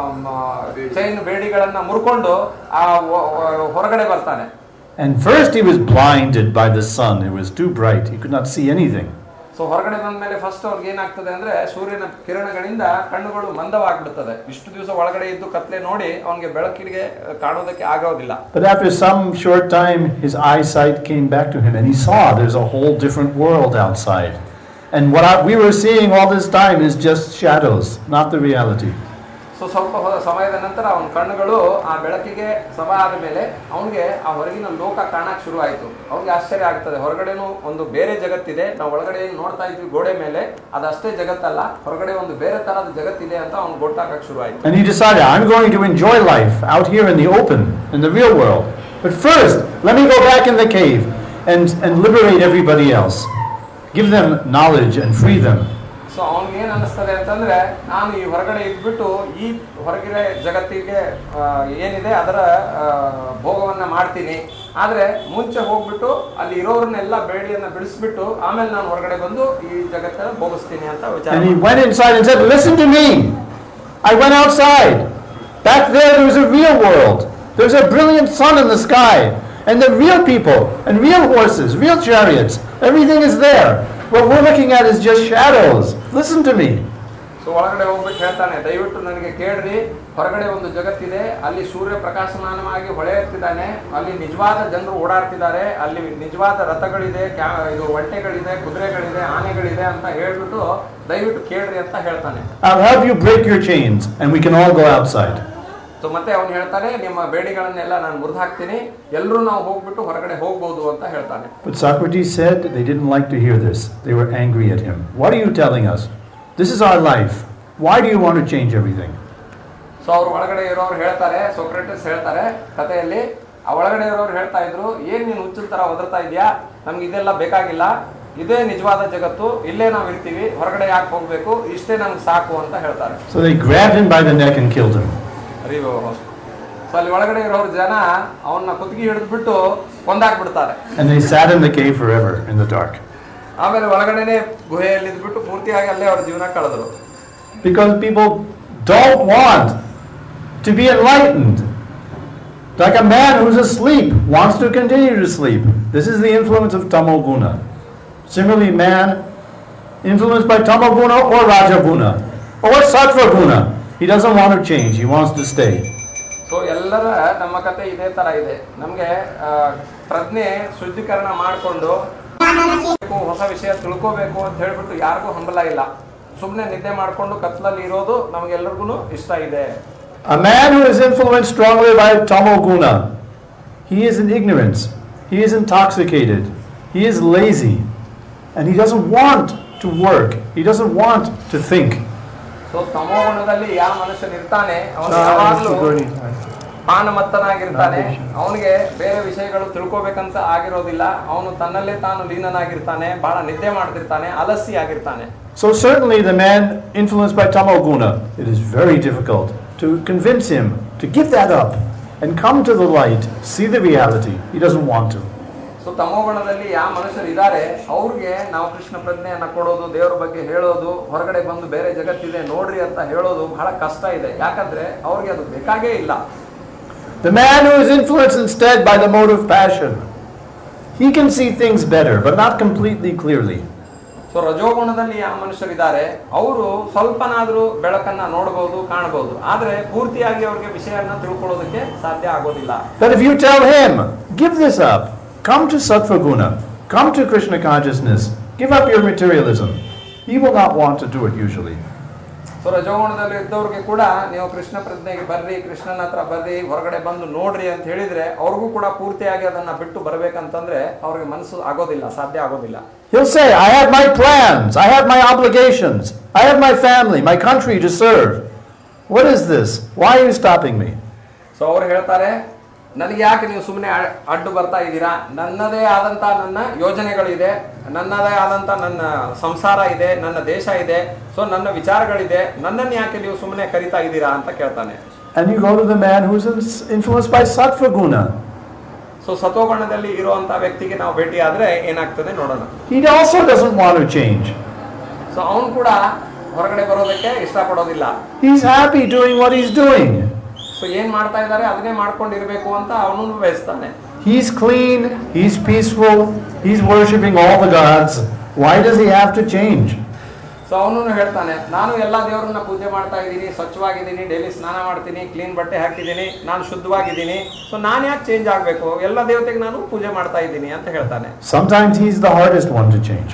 ಚೈನ್ ಬೇಡಿಗಳನ್ನ ಮುರ್ಕೊಂಡು ಆ ಹೊರಗಡೆ ಬರ್ತಾನೆ. And first he was blinded by the sun. It was too bright. He could not see anything. So ಹೊರಗಡೆ ಬಂದ ಮೇಲೆ ಫಸ್ಟ್ ಅವ್ರಿಗೆ ಏನಾಗ್ತದೆ ಅಂದ್ರೆ, ಸೂರ್ಯನ ಕಿರಣಗಳಿಂದ ಕಣ್ಣುಗಳು ಮಂದವಾಗ್ಬಿಡ್ತದೆ. ಇಷ್ಟು ದಿವಸ ಒಳಗಡೆ ಇದ್ದು ಕತ್ಲೆ ನೋಡಿ ಅವನಿಗೆ ಬೆಳಕಿಗೆ ಕಾಣೋದಕ್ಕೆ ಆಗೋದಿಲ್ಲ. But after some short time his eyesight came back to him and he saw there's a whole different world outside. And what we were seeing all this time is just shadows, not the reality. So ಸ್ವಲ್ಪ ಸಮಯದ ನಂತರ ಅವನ ಕಣ್ಣುಗಳು ಆ ಬೆಳಕಿಗೆ ಸಮ ಆದ ಮೇಲೆ ಅವನಿಗೆ ಆ ಹೊರಗಿನ ಲೋಕ ಕಾಣಕ್ ಶುರು ಆಯ್ತು. ಅವ್ನಿಗೆ ಆಶ್ಚರ್ಯ ಆಗ್ತದೆ, ಹೊರಗಡೆನೂ ಒಂದು ಬೇರೆ ಜಗತ್ತಿದೆ, ನಾವು ಒಳಗಡೆ ನೋಡ್ತಾ ಇದ್ವಿ ಗೋಡೆ ಮೇಲೆ, ಅದಷ್ಟೇ ಜಗತ್ತಲ್ಲ, ಹೊರಗಡೆ ಒಂದು ಬೇರೆ ತರಹದ ಜಗತ್ತಿದೆ ಅಂತ ಅವ್ನಿಗೆ ಗೊತ್ತಾಗಕ್ ಶುರು ಆಯ್ತು. And he decided, I'm going to enjoy life out here in the open, in the real world. But first, let me go back in the cave and liberate everybody else. Give them knowledge and free them. So ಅವ್ನಿಗೆ ಏನ್ ಅನಿಸ್ತದೆ ಅಂತಂದ್ರೆ, ನಾನು ಈ ಹೊರಗಡೆ ಇದ್ಬಿಟ್ಟು ಈ ಹೊರಗಿನ ಜಗತ್ತಿಗೆ ಏನಿದೆ ಅದರ ಭೋಗವನ್ನ ಮಾಡ್ತೀನಿ, ಆದ್ರೆ ಮುಂಚೆ ಹೋಗ್ಬಿಟ್ಟು ಅಲ್ಲಿ ಇರೋರ್ನೆಲ್ಲ ಬೇಡಿಯನ್ನ ಬಿಡಿಸ್ಬಿಟ್ಟು ಆಮೇಲೆ ನಾನು ಹೊರಗಡೆ ಬಂದು ಈ ಜಗತ್ತನ್ನ ಭೋಗಿಸ್ತೀನಿ ಅಂತ ವಿಚಾರ. And he went inside and said, listen to me. I went outside. Back there was a real world. There's a brilliant sun in the sky, and the real people and real horses, real chariots. Everything is there. What we're looking at is just shadows. Listen to me. So ಒಳಗಡೆ ಹೋಗ್ಬಿಟ್ಟು ಹೇಳ್ತಾನೆ, ದಯವಿಟ್ಟು ನನಗೆ ಕೇಳ್ರಿ, ಹೊರಗಡೆ ಒಂದು ಜಗತ್ತಿದೆ, ಅಲ್ಲಿ ಸೂರ್ಯ ಪ್ರಕಾಶಮಾನವಾಗಿ ಹೊಳೆಯುತ್ತಿದ್ದಾನೆ, ಅಲ್ಲಿ ನಿಜವಾದ ಜನರು ಓಡಾಡ್ತಿದ್ದಾರೆ, ಅಲ್ಲಿ ನಿಜವಾದ ರಥಗಳಿದೆ, ಇದು ಒಂಟೆಗಳಿದೆ, ಕುದುರೆಗಳಿದೆ, ಆನೆಗಳಿದೆ ಅಂತ ಹೇಳ್ಬಿಟ್ಟು ದಯವಿಟ್ಟು ಕೇಳ್ರಿ ಅಂತ ಹೇಳ್ತಾನೆ. I'll help you break your chains and we can all go outside. So ಮತ್ತೆ ಅವನು ಹೇಳ್ತಾನೆ, ನಿಮ್ಮ ಬೇಡಿಗಳನ್ನೆಲ್ಲ ನಾನು ಮುರಿದು ಹಾಕ್ತೀನಿ, ಎಲ್ಲರೂ ನಾವು ಹೋಗ್ಬಿಟ್ಟು ಹೊರಗಡೆ ಹೋಗ್ಬೋದು ಅಂತ ಹೇಳ್ತಾನೆ. But Socrates said they didn't like to hear this. They were angry at him. What are you telling us? This is our life. Why do you want to change everything? So ಅವ್ರು ಒಳಗಡೆ ಇರೋರು ಹೇಳ್ತಾರೆ, ಸೋಕ್ರೆಟಿಸ್ ಹೇಳ್ತಾರೆ ಕಥೆಯಲ್ಲಿ, ಆ ಒಳಗಡೆ ಇರೋರು ಹೇಳ್ತಾ ಇದ್ರು, ಏನ್ ನೀನು ಹುಚ್ಚಲ್ ತರ ಒದರ್ತಾ ಇದೆಯಾ, ನಮ್ಗೆ ಇದೆಲ್ಲ ಬೇಕಾಗಿಲ್ಲ, ಇದೇ ನಿಜವಾದ ಜಗತ್ತು, ಇಲ್ಲೇ ನಾವು ಇರ್ತೀವಿ, ಹೊರಗಡೆ ಯಾಕೆ ಹೋಗ್ಬೇಕು, ಇಷ್ಟೇ ನಮ್ಗೆ ಸಾಕು ಅಂತ ಹೇಳ್ತಾರೆ. So they grabbed him by the neck and killed him. So ಅಲ್ಲಿ ಒಳಗಡೆ ಇರೋರು ಜನ ಅವನ್ನ ಕುತ್ತಿಗೆ ಹಿಡಿದ್ಬಿಟ್ಟು ಕೊಂದಾಕ್ಬಿಡ್ತಾರೆ. And they sat in the cave forever in the dark. ಆಮೇಲೆ ಒಳಗಡೆನೆ ಗುಹೆಯಲ್ಲಿ ಇದ್ಬಿಟ್ಟು ಪೂರ್ತಿಯಾಗಿ ಅಲ್ಲೇ ಅವ್ರ ಜೀವನ ಕಳೆದ್ರು. Because people don't want to be enlightened. Like a man who's asleep wants to continue to sleep. This is the influence of tamoguna. Similarly, man influenced by tamoguna or rajaguna or sattvaguna, he doesn't want to change, he wants to stay. So ಎಲ್ಲರ ನಮ್ಮ ಕತೆ ಇದೇ ತರ ಇದೆ. ನಮ್ಗೆ ಪ್ರಜ್ಞೆ ಶುದ್ಧೀಕರಣ ಮಾಡಿಕೊಂಡು ಹೊಸ ವಿಷಯ ತಿಳ್ಕೋಬೇಕು ಅಂತ ಹೇಳ್ಬಿಟ್ಟು ಯಾರಿಗೂ ಹಂಬಲ ಇಲ್ಲ. ಸುಮ್ಮನೆ ನಿದ್ದೆ ಮಾಡ್ಕೊಂಡು ಕತ್ಲಲ್ಲಿ ಇರೋದು ನಮ್ಗೆಲ್ಲರಿಗೂ ಇಷ್ಟ ಇದೆ. A man who is influenced strongly by tamoguna, he is in ignorance, he is intoxicated, he is lazy, and he doesn't want to work, he doesn't want to think. So ತಮೋಗುಣದಲ್ಲಿ ಯಾವ ಮನುಷ್ಯನಿರ್ತಾನೆ ಅವನು ಯಾವಾಗಲೂ ಪಾನಮತ್ತನಾಗಿರ್ತಾನೆ, ಅವನಿಗೆ ಬೇರೆ ವಿಷಯಗಳು ತಿಳ್ಕೋಬೇಕಂತ ಆಗಿರೋದಿಲ್ಲ, ಅವನು ತನ್ನಲ್ಲೇ ತಾನು ಲೀನನಾಗಿರ್ತಾನೆ, ಬಹಳ ನಿದ್ದೆ ಮಾಡ್ತಿರ್ತಾನೆ, ಅಲಸಿ ಆಗಿರ್ತಾನೆ. So certainly the man influenced by tamoguna, it is very difficult to convince him to give that up and come to the light, see the reality. He doesn't want to. So ತಮೋಗುಣದಲ್ಲಿ ಯಾವ ಮನುಷ್ಯರು ಇದ್ದಾರೆ ಅವ್ರಿಗೆ ನಾವು ಕೃಷ್ಣ ಪ್ರಜ್ಞೆಯನ್ನ ಕೊಡೋದು, ದೇವರ ಬಗ್ಗೆ ಹೇಳೋದು, ಹೊರಗಡೆ ಬಂದು ಬೇರೆ ಜಗತ್ತಿದೆ ನೋಡ್ರಿ ಅಂತ ಹೇಳೋದು ಬಹಳ ಕಷ್ಟ ಇದೆ. ಯಾಕಂದ್ರೆ ಅವ್ರಿಗೆ ಅದು ಬೇಕಾಗೇ ಇಲ್ಲ. The man who is influenced instead by the mode of passion, he can see things better, but not completely clearly. So ರಜೋಗುಣದಲ್ಲಿ ಯಾವ ಮನುಷ್ಯರಿದ್ದಾರೆ ಅವರು ಸ್ವಲ್ಪನಾದ್ರೂ ಬೆಳಕನ್ನ ನೋಡಬಹುದು, ಕಾಣಬಹುದು, ಆದ್ರೆ ಪೂರ್ತಿಯಾಗಿ ಅವ್ರಿಗೆ ವಿಷಯನ ತಿಳ್ಕೊಳ್ಳೋದಕ್ಕೆ ಸಾಧ್ಯ ಆಗೋದಿಲ್ಲ. But if you tell him, give this up, come to Sattva-guna, come to Krishna consciousness, give up your materialism, he will not want to do it usually. So ರಜೋಗುಣದಲ್ಲಿ ಇದ್ದವ್ರಿಗೆ ಕೂಡ ನೀವು ಕೃಷ್ಣ ಪ್ರಜ್ಞೆಗೆ ಬರ್ರಿ, ಕೃಷ್ಣನ ಹತ್ರ ಬರ್ರಿ, ಹೊರಗಡೆ ಬಂದು ನೋಡ್ರಿ ಅಂತ ಹೇಳಿದ್ರೆ ಅವ್ರಿಗೂ ಕೂಡ ಪೂರ್ತಿಯಾಗಿ ಅದನ್ನ ಬಿಟ್ಟು ಬರ್ಬೇಕಂತಂದ್ರೆ ಅವ್ರಿಗೆ ಮನಸ್ಸು ಆಗೋದಿಲ್ಲ, ಸಾಧ್ಯ ಆಗೋದಿಲ್ಲ. He'll say, I have my plans, I have my obligations, I have my family, my country to serve. What is this? Why are you stopping me? So ಅವ್ರು ಹೇಳ್ತಾರೆ, ನನಗೆ ಯಾಕೆ ನೀವು ಸುಮ್ಮನೆ ಅಡ್ಡು ಬರ್ತಾ ಇದ್ದೀರಾ? ನನ್ನದೇ ಆದಂತ ನನ್ನ ಯೋಜನೆಗಳಿದೆ, ನನ್ನದೇ ಆದಂತ ನನ್ನ ಸಂಸಾರ ಇದೆ, ನನ್ನ ದೇಶ ಇದೆ, ಸೊ ನನ್ನ ವಿಚಾರಗಳಿದೆ, ನನ್ನನ್ನು ಯಾಕೆ ನೀವು ಸುಮ್ಮನೆ ಕರಿತಾ ಇದ್ದೀರಾ ಅಂತ ಕೇಳ್ತಾನೆ. And you go to the man who's influenced by Sattva-guna. So ಸತ್ವಗುಣದಲ್ಲಿ ಇರುವಂತಹ ವ್ಯಕ್ತಿಗೆ ನಾವು ಭೇಟಿ ಆದ್ರೆ ಏನಾಗ್ತದೆ ನೋಡೋಣ. He also doesn't want to change. So ಅವನು ಕೂಡ ಹೊರಗಡೆ ಬರೋದಕ್ಕೆ ಇಷ್ಟಪಡೋದಿಲ್ಲ. He's happy doing what he's doing. So ಏನ್ ಮಾಡ್ತಾ ಇದ್ದಾರೆ ಅದನ್ನೇ ಮಾಡ್ಕೊಂಡಿರ್ಬೇಕು ಅಂತ ಅವನು ಬಯಸ್ತಾನೆ. He's clean, he's peaceful, he's worshipping all the gods. Why does he have to change? So ಅವನು ಹೇಳ್ತಾನೆ, ನಾನು ಎಲ್ಲ ದೇವರನ್ನ ಪೂಜೆ ಮಾಡ್ತಾ ಇದ್ದೀನಿ, ಸ್ವಚ್ಛವಾಗಿದ್ದೀನಿ, ಡೈಲಿ ಸ್ನಾನ ಮಾಡ್ತೀನಿ, ಕ್ಲೀನ್ ಬಟ್ಟೆ ಹಾಕಿದ್ದೀನಿ, ನಾನು ಶುದ್ಧವಾಗಿದ್ದೀನಿ, ಸೊ ನಾನು ಯಾಕೆ ಚೇಂಜ್ ಆಗಬೇಕು? ಎಲ್ಲ ದೇವತೆಗೆ ನಾನು ಪೂಜೆ ಮಾಡ್ತಾ ಇದ್ದೀನಿ ಅಂತ ಹೇಳ್ತಾನೆ. Sometimes he's the hardest one to change.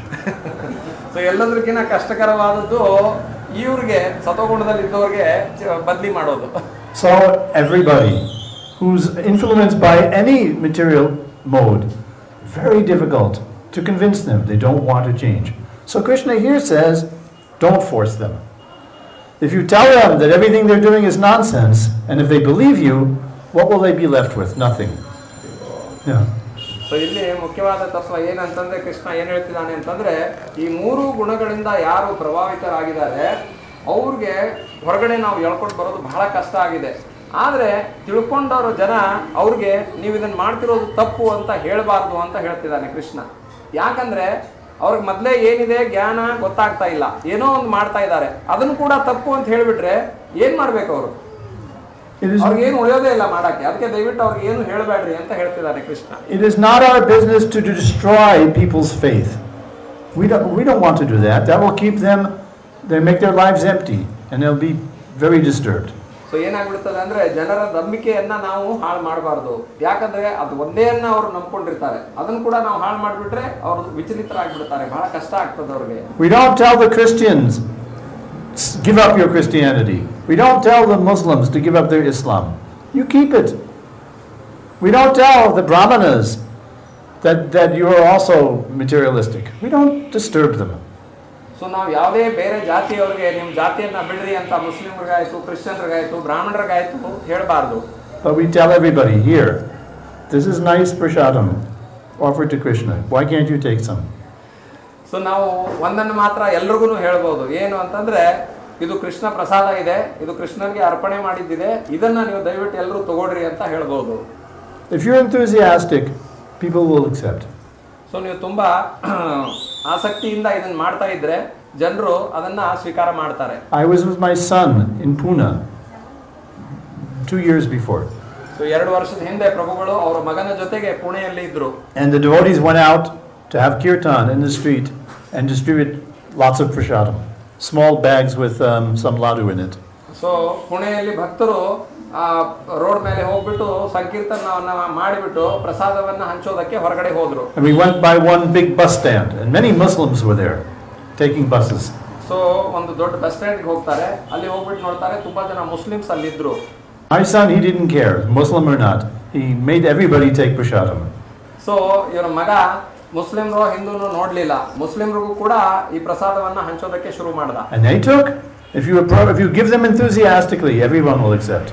So ಎಲ್ಲದಕ್ಕಿಂತ ಕಷ್ಟಕರವಾದದ್ದು ಇವ್ರಿಗೆ ಸತ್ವಗುಣದಲ್ಲಿ ಇದ್ದವ್ರಿಗೆ ಬದಲಿ ಮಾಡೋದು. So everybody who's influenced by any material mode, very difficult to convince them they don't want to change. So Krishna here says, don't force them. If you tell them that everything they're doing is nonsense, and if they believe you, what will they be left with? Nothing. Yeah. So ಇಲ್ಲಿ ಮುಖ್ಯವಾದ ತತ್ವ ಏನಂತಂದ್ರೆ ಕೃಷ್ಣ ಏನ್ ಹೇಳ್ತಿದ್ದಾನೆ ಅಂತಂದ್ರೆ, ಈ ಮೂರು ಗುಣಗಳಿಂದ ಯಾರು ಪ್ರಭಾವಿತರಾಗಿದ್ದಾರೆ ಅವ್ರಿಗೆ ಹೊರಗಡೆ ನಾವು ಎಳ್ಕೊಂಡು ಬರೋದು ಬಹಳ ಕಷ್ಟ ಆಗಿದೆ. ಆದ್ರೆ ತಿಳ್ಕೊಂಡವರು ಜನ ಅವ್ರಿಗೆ ನೀವು ಇದನ್ನ ಮಾಡ್ತಿರೋದು ತಪ್ಪು ಅಂತ ಹೇಳಬಾರ್ದು ಅಂತ ಹೇಳ್ತಿದ್ದಾನೆ ಕೃಷ್ಣ. ಯಾಕಂದ್ರೆ ಅವ್ರಿಗೆ ಮೊದಲೇ ಏನಿದೆ ಜ್ಞಾನ ಗೊತ್ತಾಗ್ತಾ ಇಲ್ಲ, ಏನೋ ಒಂದು ಮಾಡ್ತಾ ಇದ್ದಾರೆ, ಅದನ್ನು ಕೂಡ ತಪ್ಪು ಅಂತ ಹೇಳ್ಬಿಟ್ರೆ ಏನ್ ಮಾಡ್ಬೇಕು ಅವರು? ಅವ್ರಿಗೆ ಏನು ಉಳಿಯೋದೇ ಇಲ್ಲ ಮಾಡಕ್ಕೆ. ಅದಕ್ಕೆ ದಯವಿಟ್ಟು ಅವ್ರಿಗೆ ಏನು ಹೇಳಬೇಡ್ರಿ ಅಂತ ಹೇಳ್ತಿದ್ದಾರೆ Krishna. It is not our business to destroy people's faith. We don't want to do that. That will keep them, they make their lives empty and they'll be very disturbed. So ಏನಾಗ್ಬಿಡ್ತದೆ ಅಂದ್ರೆ ಜನರ ನಂಬಿಕೆಯನ್ನ ನಾವು ಹಾಳು ಮಾಡಬಾರ್ದು. ಯಾಕಂದ್ರೆ ಅದು ಒಂದೇನ್ನ ಅವ್ರು ನಂಬ್ಕೊಂಡಿರ್ತಾರೆ, ಅದನ್ನು ಕೂಡ ನಾವು ಹಾಳು ಮಾಡಿಬಿಟ್ರೆ ಅವರು ವಿಚಲಿತರಾಗ್ಬಿಡ್ತಾರೆ, ಬಹಳ ಕಷ್ಟ ಆಗ್ತದೆ ಅವ್ರಿಗೆ. We don't tell the Christians, give up your Christianity. We don't tell the Muslims to give up their Islam. You keep it. We don't tell the Brahmanas that you are also materialistic. We don't disturb them. So ನಾವು ಯಾವುದೇ ಬೇರೆ ಜಾತಿಯವರಿಗೆ ನಿಮ್ಮ ಜಾತಿಯನ್ನ ಬಿಡ್ರಿ ಅಂತ ಮುಸ್ಲಿಮ್ರಿಗಾಯ್ತು, ಕ್ರಿಶ್ಚಿಯನ್ರಿಗಾಯ್ತು, ಬ್ರಾಹ್ಮಣರಿಗಾಯ್ತು ಹೇಳಬಾರ್ದು. But we tell everybody here, this is nice prasadam offered to Krishna. Why can't you take some? So ನಾವು ಒಂದನ್ನು ಮಾತ್ರ ಎಲ್ರಿಗೂ ಹೇಳ್ಬೋದು, ಏನು ಅಂತಂದ್ರೆ ಇದು ಕೃಷ್ಣ ಪ್ರಸಾದ ಇದೆ, ಇದು ಕೃಷ್ಣನಿಗೆ ಅರ್ಪಣೆ ಮಾಡಿದ್ದಿದೆ, ಇದನ್ನ ನೀವು ದಯವಿಟ್ಟು ಎಲ್ಲರೂ ತಗೊಳ್ರಿ ಅಂತ ಹೇಳ್ಬೋದು. If you're enthusiastic, people will accept. So ನೀವು ತುಂಬಾ ಆಸಕ್ತಿಯಿಂದ ಇದನ್ನ ಮಾಡ್ತಾ ಇದ್ರೆ ಜನರು ಅದನ್ನ ಸ್ವೀಕಾರ ಮಾಡ್ತಾರೆ. I was with my son in Pune 2 years before. So 2 ವರ್ಷದ ಹಿಂದೆ ಪ್ರಭುಗಳು ಅವರ ಮಗನ ಜೊತೆಗೆ ಪುಣೆಯಲ್ಲಿ ಇದ್ರು. And the devotees went out to have kirtan in the street and distribute lots of prasadam, small bags with some laddu in it. So ಪುಣೆಯಲ್ಲಿ ಭಕ್ತರು ರೋಡ್ ಮೇಲೆ ಹೋಗ್ಬಿಟ್ಟು ಸಂಕೀರ್ತನವನ್ನ ಮಾಡಿಬಿಟ್ಟು ಪ್ರಸಾದವನ್ನ ಹಂಚೋದಕ್ಕೆ ಹೊರಗಡೆ ಹೋದ್ರು. And we went by one big bus stand and many Muslims were there taking buses. So ಒಂದು ದೊಡ್ಡ ಬಸ್ ಸ್ಟ್ಯಾಂಡ್ ಗೆ ಹೋಗ್ತಾರೆ, ಅಲ್ಲಿ ಹೋಗ್ಬಿಟ್ಟು ನೋಡ್ತಾರೆ ತುಂಬಾ ಜನ ಮುಸ್ಲಿಮ್ಸ್ ಅಲ್ಲಿ ಇದ್ರು. My son, he didn't care, Muslim or not. He made everybody take prasadam. So ಇವರ ಮಗ ಮುಸ್ಲಿಮ್ರು ಹಿಂದೂನು ನೋಡ್ಲಿಲ್ಲ, ಮುಸ್ಲಿಮ್ರಿಗೂ ಕೂಡ ಈ ಪ್ರಸಾದವನ್ನ ಹಂಚೋದಕ್ಕೆ ಶುರು ಮಾಡ್ದ. And they took. If you give them enthusiastically, everyone will accept. So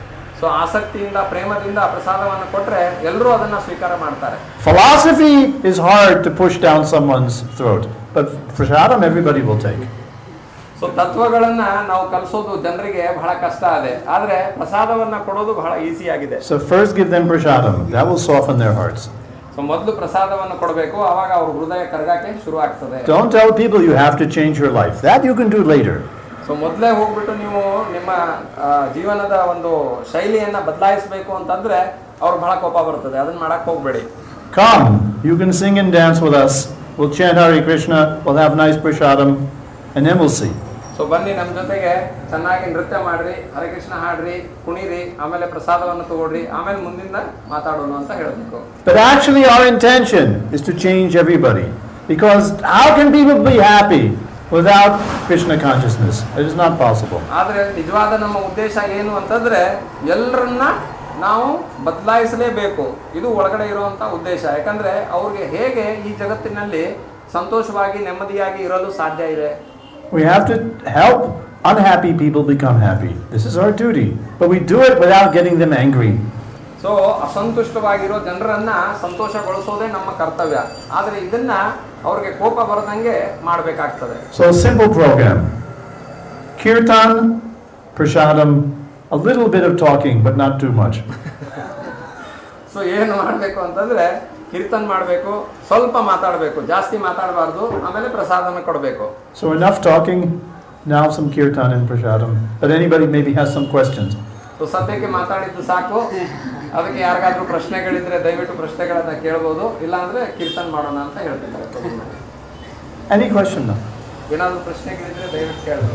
so ಆಸಕ್ತಿಯಿಂದ ಪ್ರೇಮದಿಂದ ಪ್ರಸಾದವನ್ನು ಕೊಟ್ರೆ ಎಲ್ಲರೂ ಅದನ್ನ ಸ್ವೀಕಾರ ಮಾಡ್ತಾರೆ. Philosophy is hard to push down someone's throat, but prasadam everybody will take. So ತತ್ವಗಳನ್ನ ನಾವು ಕಲಿಸೋದು ಜನರಿಗೆ ಬಹಳ ಕಷ್ಟ ಇದೆ, ಆದ್ರೆ ಪ್ರಸಾದವನ್ನ ಕೊಡೋದು ಬಹಳ ಈಸಿ ಆಗಿದೆ. So first give them prasadam, that will soften their hearts. So ಮೊದಲು ಪ್ರಸಾದವನ್ನು ಕೊಡಬೇಕು, ಆವಾಗ ಅವ್ರ ಹೃದಯ ಕರಗಕ್ಕೆ ಶುರು ಆಗ್ತದೆ. Don't tell people you have to change your life. That you can do later. So ಮೊದಲೇ ಹೋಗ್ಬಿಟ್ಟು ನೀವು ನಿಮ್ಮ ಜೀವನದ ಒಂದು ಶೈಲಿಯನ್ನ ಬದಲಾಯಿಸಬೇಕು ಅಂತಂದ್ರೆ ಅವ್ರು ಬಹಳ ಕೋಪ ಬರ್ತದೆ, ಅದನ್ನ ಮಾಡಕ್ ಹೋಗ್ಬೇಡಿ. Come, you can sing and dance with us. We'll chant Hare Krishna, we'll have nice prasadam, and then we'll see. So ಬನ್ನಿ ನಮ್ಮ ಜೊತೆಗೆ ಚೆನ್ನಾಗಿ ನೃತ್ಯ ಮಾಡ್ರಿ, ಹರೇ ಕೃಷ್ಣ ಹಾಡ್ರಿ, ಕುಣಿರಿ, ಆಮೇಲೆ ಪ್ರಸಾದವನ್ನು ತಗೊಳ್ರಿ, ಆಮೇಲೆ ಮುಂದಿನ ಮಾತಾಡೋಣ ಅಂತ ಹೇಳಬೇಕು. But actually our intention is to change everybody. Because how can people be happy without Krishna consciousness? It is not possible. ಆದ್ರೆ ನಿಜವಾದ ನಮ್ಮ ಉದ್ದೇಶ ಏನು ಅಂತಂದ್ರೆ ಎಲ್ಲರನ್ನ ನಾವು ಬದಲಾಯಿಸಲೇಬೇಕು. ಇದು ಒಳಗಡೆ ಇರುವಂತ ಉದ್ದೇಶ. ಯಾಕಂದ್ರೆ ಅವ್ರಿಗೆ ಹೇಗೆ ಈ ಜಗತ್ತಿನಲ್ಲಿ ಸಂತೋಷವಾಗಿ ನೆಮ್ಮದಿಯಾಗಿ ಇರಲು ಸಾಧ್ಯ ಇದೆ. We have to help unhappy people become happy. This is our duty. But we do it without getting them angry. So ಅಸಂತುಷ್ಟವಾಗಿರೋ ಜನರನ್ನ ಸಂತೋಷಗೊಳಿಸೋದೇ ನಮ್ಮ ಕರ್ತವ್ಯ. ಆದ್ರೆ ಇದನ್ನ ಅವ್ರಿಗೆ ಕೋಪ ಬರದಂಗೆ ಮಾಡಬೇಕಾಗ್ತದೆ. So simple program. Kirtan, prasadam, a little bit of talking but not too much. So ಏನು ಮಾಡಬೇಕು ಅಂತಂದ್ರೆ ಕೀರ್ತನ್ ಮಾಡಬೇಕು, ಸ್ವಲ್ಪ ಮಾತಾಡಬೇಕು, ಜಾಸ್ತಿ ಮಾತಾಡಬಾರ್ದು, ಆಮೇಲೆ ಪ್ರಸಾದನ ಕೊಡಬೇಕು. So enough talking, now some kirtan and prasadam. But anybody maybe has some questions. So ಸದ್ಯಕ್ಕೆ ಮಾತಾಡಿದ್ದು ಸಾಕು. ಅದಕ್ಕೆ ಯಾರಿಗಾದ್ರೂ ಪ್ರಶ್ನೆಗಳಿದ್ರೆ ದಯವಿಟ್ಟು ಪ್ರಶ್ನೆಗಳನ್ನ ಕೇಳಬಹುದು, ಇಲ್ಲ ಅಂದ್ರೆ ಕೀರ್ತನ್ ಮಾಡೋಣ ಅಂತ ಹೇಳ್ತಿದ್ದಾರೆ. Any question now? ಏನಾದ್ರೂ ಪ್ರಶ್ನೆಗಳಿದ್ರೆ ದಯವಿಟ್ಟು ಕೇಳಬಹುದು.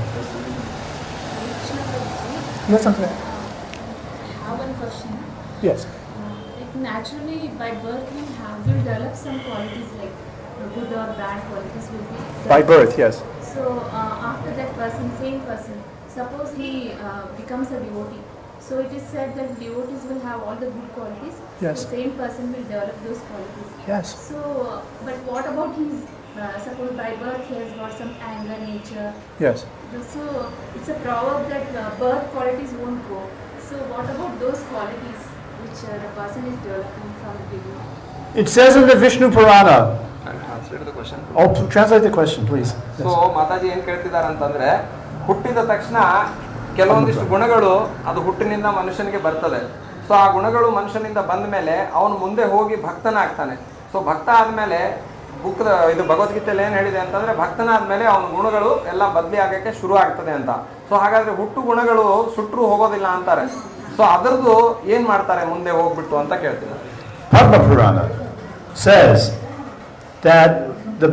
Yes, something. I have one question. Yes. Naturally, by birth, we'll develop some qualities like good or bad qualities will be developed. By birth, yes. So after that person, same person, suppose he becomes a devotee. So it is said that devotees will have all the good qualities. Yes. The same person will develop those qualities. Yes. So, but what about his? Suppose by birth he has got some anger nature. Yes. So it's a proverb that birth qualities won't go. So what about those qualities which the person is developing from the beginning? It says in the Vishnu Purana. Translate the question. Oh, translate the question, please. So Mataji ಏನ್ ಕೇಳ್ತಿದ್ದಾರೆ ಅಂತಂದ್ರೆ, ಹುಟ್ಟಿದ ತಕ್ಷಣ ಕೆಲವೊಂದಿಷ್ಟು ಗುಣಗಳು ಅದು ಹುಟ್ಟಿನಿಂದ ಮನುಷ್ಯನಿಗೆ ಬರ್ತದೆ. ಸೊ ಆ ಗುಣಗಳು ಮನುಷ್ಯನಿಂದ ಬಂದ ಮೇಲೆ ಅವನು ಮುಂದೆ ಹೋಗಿ ಭಕ್ತನಾಗ್ತಾನೆ. ಸೊ ಭಕ್ತ ಆದ್ಮೇಲೆ ಇದು ಭಗವದ್ಗೀತೆಯಲ್ಲಿ ಏನ್ ಹೇಳಿದೆ ಅಂತಂದ್ರೆ, ಭಕ್ತನಾದ್ಮೇಲೆ ಅವನ ಗುಣಗಳು ಎಲ್ಲ ಬದಲಿ ಆಗಕ್ಕೆ ಶುರು ಆಗ್ತದೆ ಅಂತ. ಸೊ ಹಾಗಾದ್ರೆ ಹುಟ್ಟು ಗುಣಗಳು ಸುಟ್ಟರು ಹೋಗೋದಿಲ್ಲ ಅಂತಾರೆ. ಸೊ ಅದರದ್ದು ಏನ್ ಮಾಡ್ತಾರೆ ಮುಂದೆ ಹೋಗ್ಬಿಟ್ಟು ಅಂತ ಕೇಳ್ತೀನಿ. Padma Purana says that the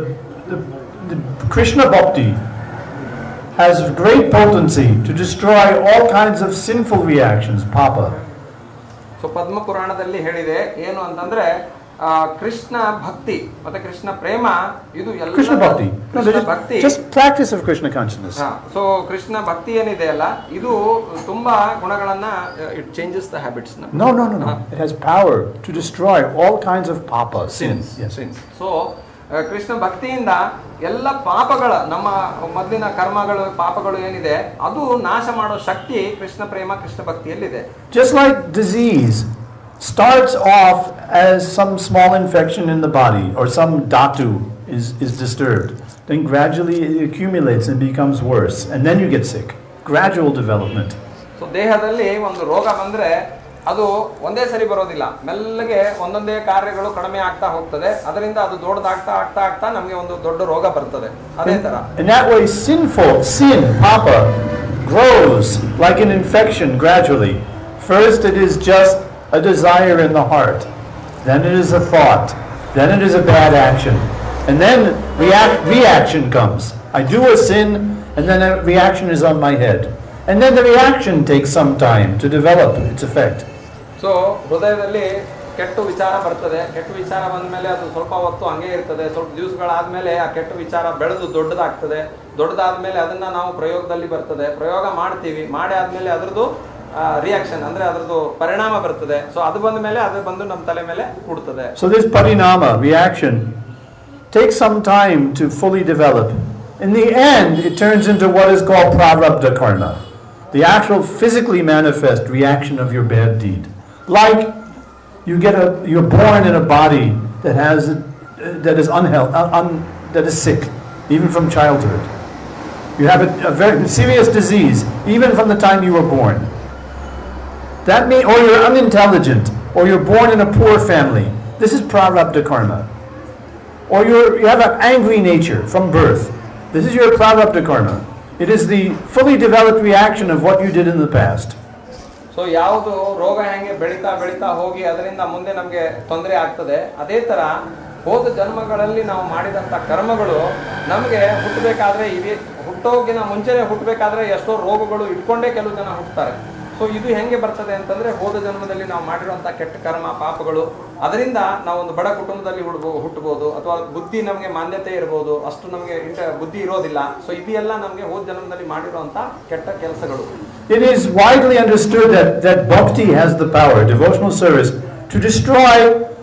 Krishna Bhakti has great potency to destroy all kinds of sinful reactions, papa. So Padma ಪುರಾಣದಲ್ಲಿ ಹೇಳಿದೆ ಏನು ಅಂತಂದ್ರೆ, ಕೃಷ್ಣ ಭಕ್ತಿ ಮತ್ತೆ ಕೃಷ್ಣ ಪ್ರೇಮ ಇದು ಎಲ್ಲ Krishna Bhakti. ಕೃಷ್ಣ ಭಕ್ತಿ, Just practice of Krishna consciousness. So Krishna ಭಕ್ತಿ ಏನಿದೆ ಅಲ್ಲ, ಇದು ತುಂಬಾ ಗುಣಗಳನ್ನ it changes the habits. No. It has power to destroy all kinds of papa, sins. Yes. So Krishna ಭಕ್ತಿಯಿಂದ ಎಲ್ಲ ಪಾಪಗಳ, ನಮ್ಮ ಮೊದಲಿನ ಕರ್ಮಗಳು ಪಾಪಗಳು ಏನಿದೆ ಅದು ನಾಶ ಮಾಡೋ ಶಕ್ತಿ ಕೃಷ್ಣ ಪ್ರೇಮ ಕೃಷ್ಣ ಭಕ್ತಿಯಲ್ಲಿದೆ. Just like disease starts off as some small infection in the body or some dhatu is disturbed, then gradually it accumulates and becomes worse, and then you get sick. Gradual development. So ದೇಹದಲ್ಲಿ ಒಂದು ರೋಗ ಬಂದ್ರೆ ಅದು ಒಂದೇ ಸರಿ ಬರೋದಿಲ್ಲ, ಮೆಲ್ಲಗೆ ಒಂದೊಂದೇ ಕಾರ್ಯಗಳು ಕಡಿಮೆ ಆಗ್ತಾ ಹೋಗ್ತದೆ, ಅದರಿಂದ ಅದು ದೊಡ್ಡದಾಗ್ತಾ ಆಗ್ತಾ ಆಗ್ತಾ ನಮಗೆ ಒಂದು ದೊಡ್ಡ ರೋಗ ಬರ್ತದೆ. ಅದೇ ತರ In that way, sin, papa, grows like an infection gradually. First it is just a desire in the heart, then it is a thought, then it is a bad action, and then reaction comes. I do a sin, and then a reaction is on my head, and then the reaction takes some time to develop its effect. So ಹೃದಯದಲ್ಲಿ ಕೆಟ್ಟ ವಿಚಾರ ಬರ್ತದೆ, ಕೆಟ್ಟ ವಿಚಾರ ಬಂದ್ಮೇಲೆ ಅದು ಸ್ವಲ್ಪ ಹೊತ್ತು ಹಂಗೆ ಇರ್ತದೆ, ಸ್ವಲ್ಪ ದಿವಸಗಳಾದ್ಮೇಲೆ ಆ ಕೆಟ್ಟ ವಿಚಾರ ಬೆಳೆದು ದೊಡ್ಡದಾಗ್ತದೆ, ದೊಡ್ಡದಾದ್ಮೇಲೆ ಅದನ್ನ ನಾವು ಪ್ರಯೋಗದಲ್ಲಿ ಬರ್ತದೆ, ಪ್ರಯೋಗ ಮಾಡ್ತೀವಿ, ಮಾಡಿ ಆದ್ಮೇಲೆ ಅದ್ರದ್ದು ರಿಯಾಕ್ಷನ್ ಅಂದ್ರೆ ಅದ್ರದ್ದು ಪರಿಣಾಮ ಬರ್ತದೆ. ಸೊ ಅದು ಬಂದ ಮೇಲೆ ಅದು ಬಂದು ನಮ್ಮ ತಲೆ ಮೇಲೆ ಕೂಡ್ತದೆ. So this parinama, reaction, takes some time to fully develop. In the end, it turns into what is called prarabdha karma. the actual physically manifest reaction of your bad deed. Like you're born in a body that is sick, even from childhood. You have a very serious disease, even from the time you were born. That means, or you're unintelligent, or you're born in a poor family. This is prarabdha karma. Or you have an angry nature from birth. This is your prarabdha karma. It is the fully developed reaction of what you did in the past. So ಯಾವುದು ರೋಗ ಹೆಂಗೆ ಬೆಳೀತಾ ಬೆಳೀತಾ ಹೋಗಿ ಅದರಿಂದ ಮುಂದೆ ನಮಗೆ ತೊಂದರೆ ಆಗ್ತದೆ, ಅದೇ ತರ ಹೋದ ಜನ್ಮಗಳಲ್ಲಿ ನಾವು ಮಾಡಿದಂಥ ಕರ್ಮಗಳು ನಮಗೆ ಹುಟ್ಟಬೇಕಾದ್ರೆ ಹುಟ್ಟೋಗಿನ ಮುಂಚೆನೆ ಹುಟ್ಟಬೇಕಾದ್ರೆ ಎಷ್ಟೋ ರೋಗಗಳು ಇಟ್ಕೊಂಡೇ ಕೆಲವು ಜನ ಹುಟ್ಟುತ್ತಾರೆ. ಸೊ ಇದು ಹೆಂಗೆ ಬರ್ತದೆ ಅಂತಂದ್ರೆ ಹೋದ ಜನ್ಮದಲ್ಲಿ ನಾವು ಮಾಡಿರುವಂಥ ಕೆಟ್ಟ ಕರ್ಮ ಪಾಪಗಳು, ಅದರಿಂದ ನಾವು ಒಂದು ಬಡ ಕುಟುಂಬದಲ್ಲಿ ಹುಟ್ಟಬಹುದು, ಅಥವಾ ಬುದ್ಧಿ ನಮಗೆ ಮಾನ್ಯತೆ ಇರಬಹುದು, ಅಷ್ಟು ನಮಗೆ ಬುದ್ಧಿ ಇರೋದಿಲ್ಲ. ಸೊ ಇದೆಲ್ಲ ನಮಗೆ ಹೋದ ಜನ್ಮದಲ್ಲಿ ಮಾಡಿರುವಂಥ ಕೆಟ್ಟ ಕೆಲಸಗಳು. It is widely understood that bhakti has the power, devotional service, to destroy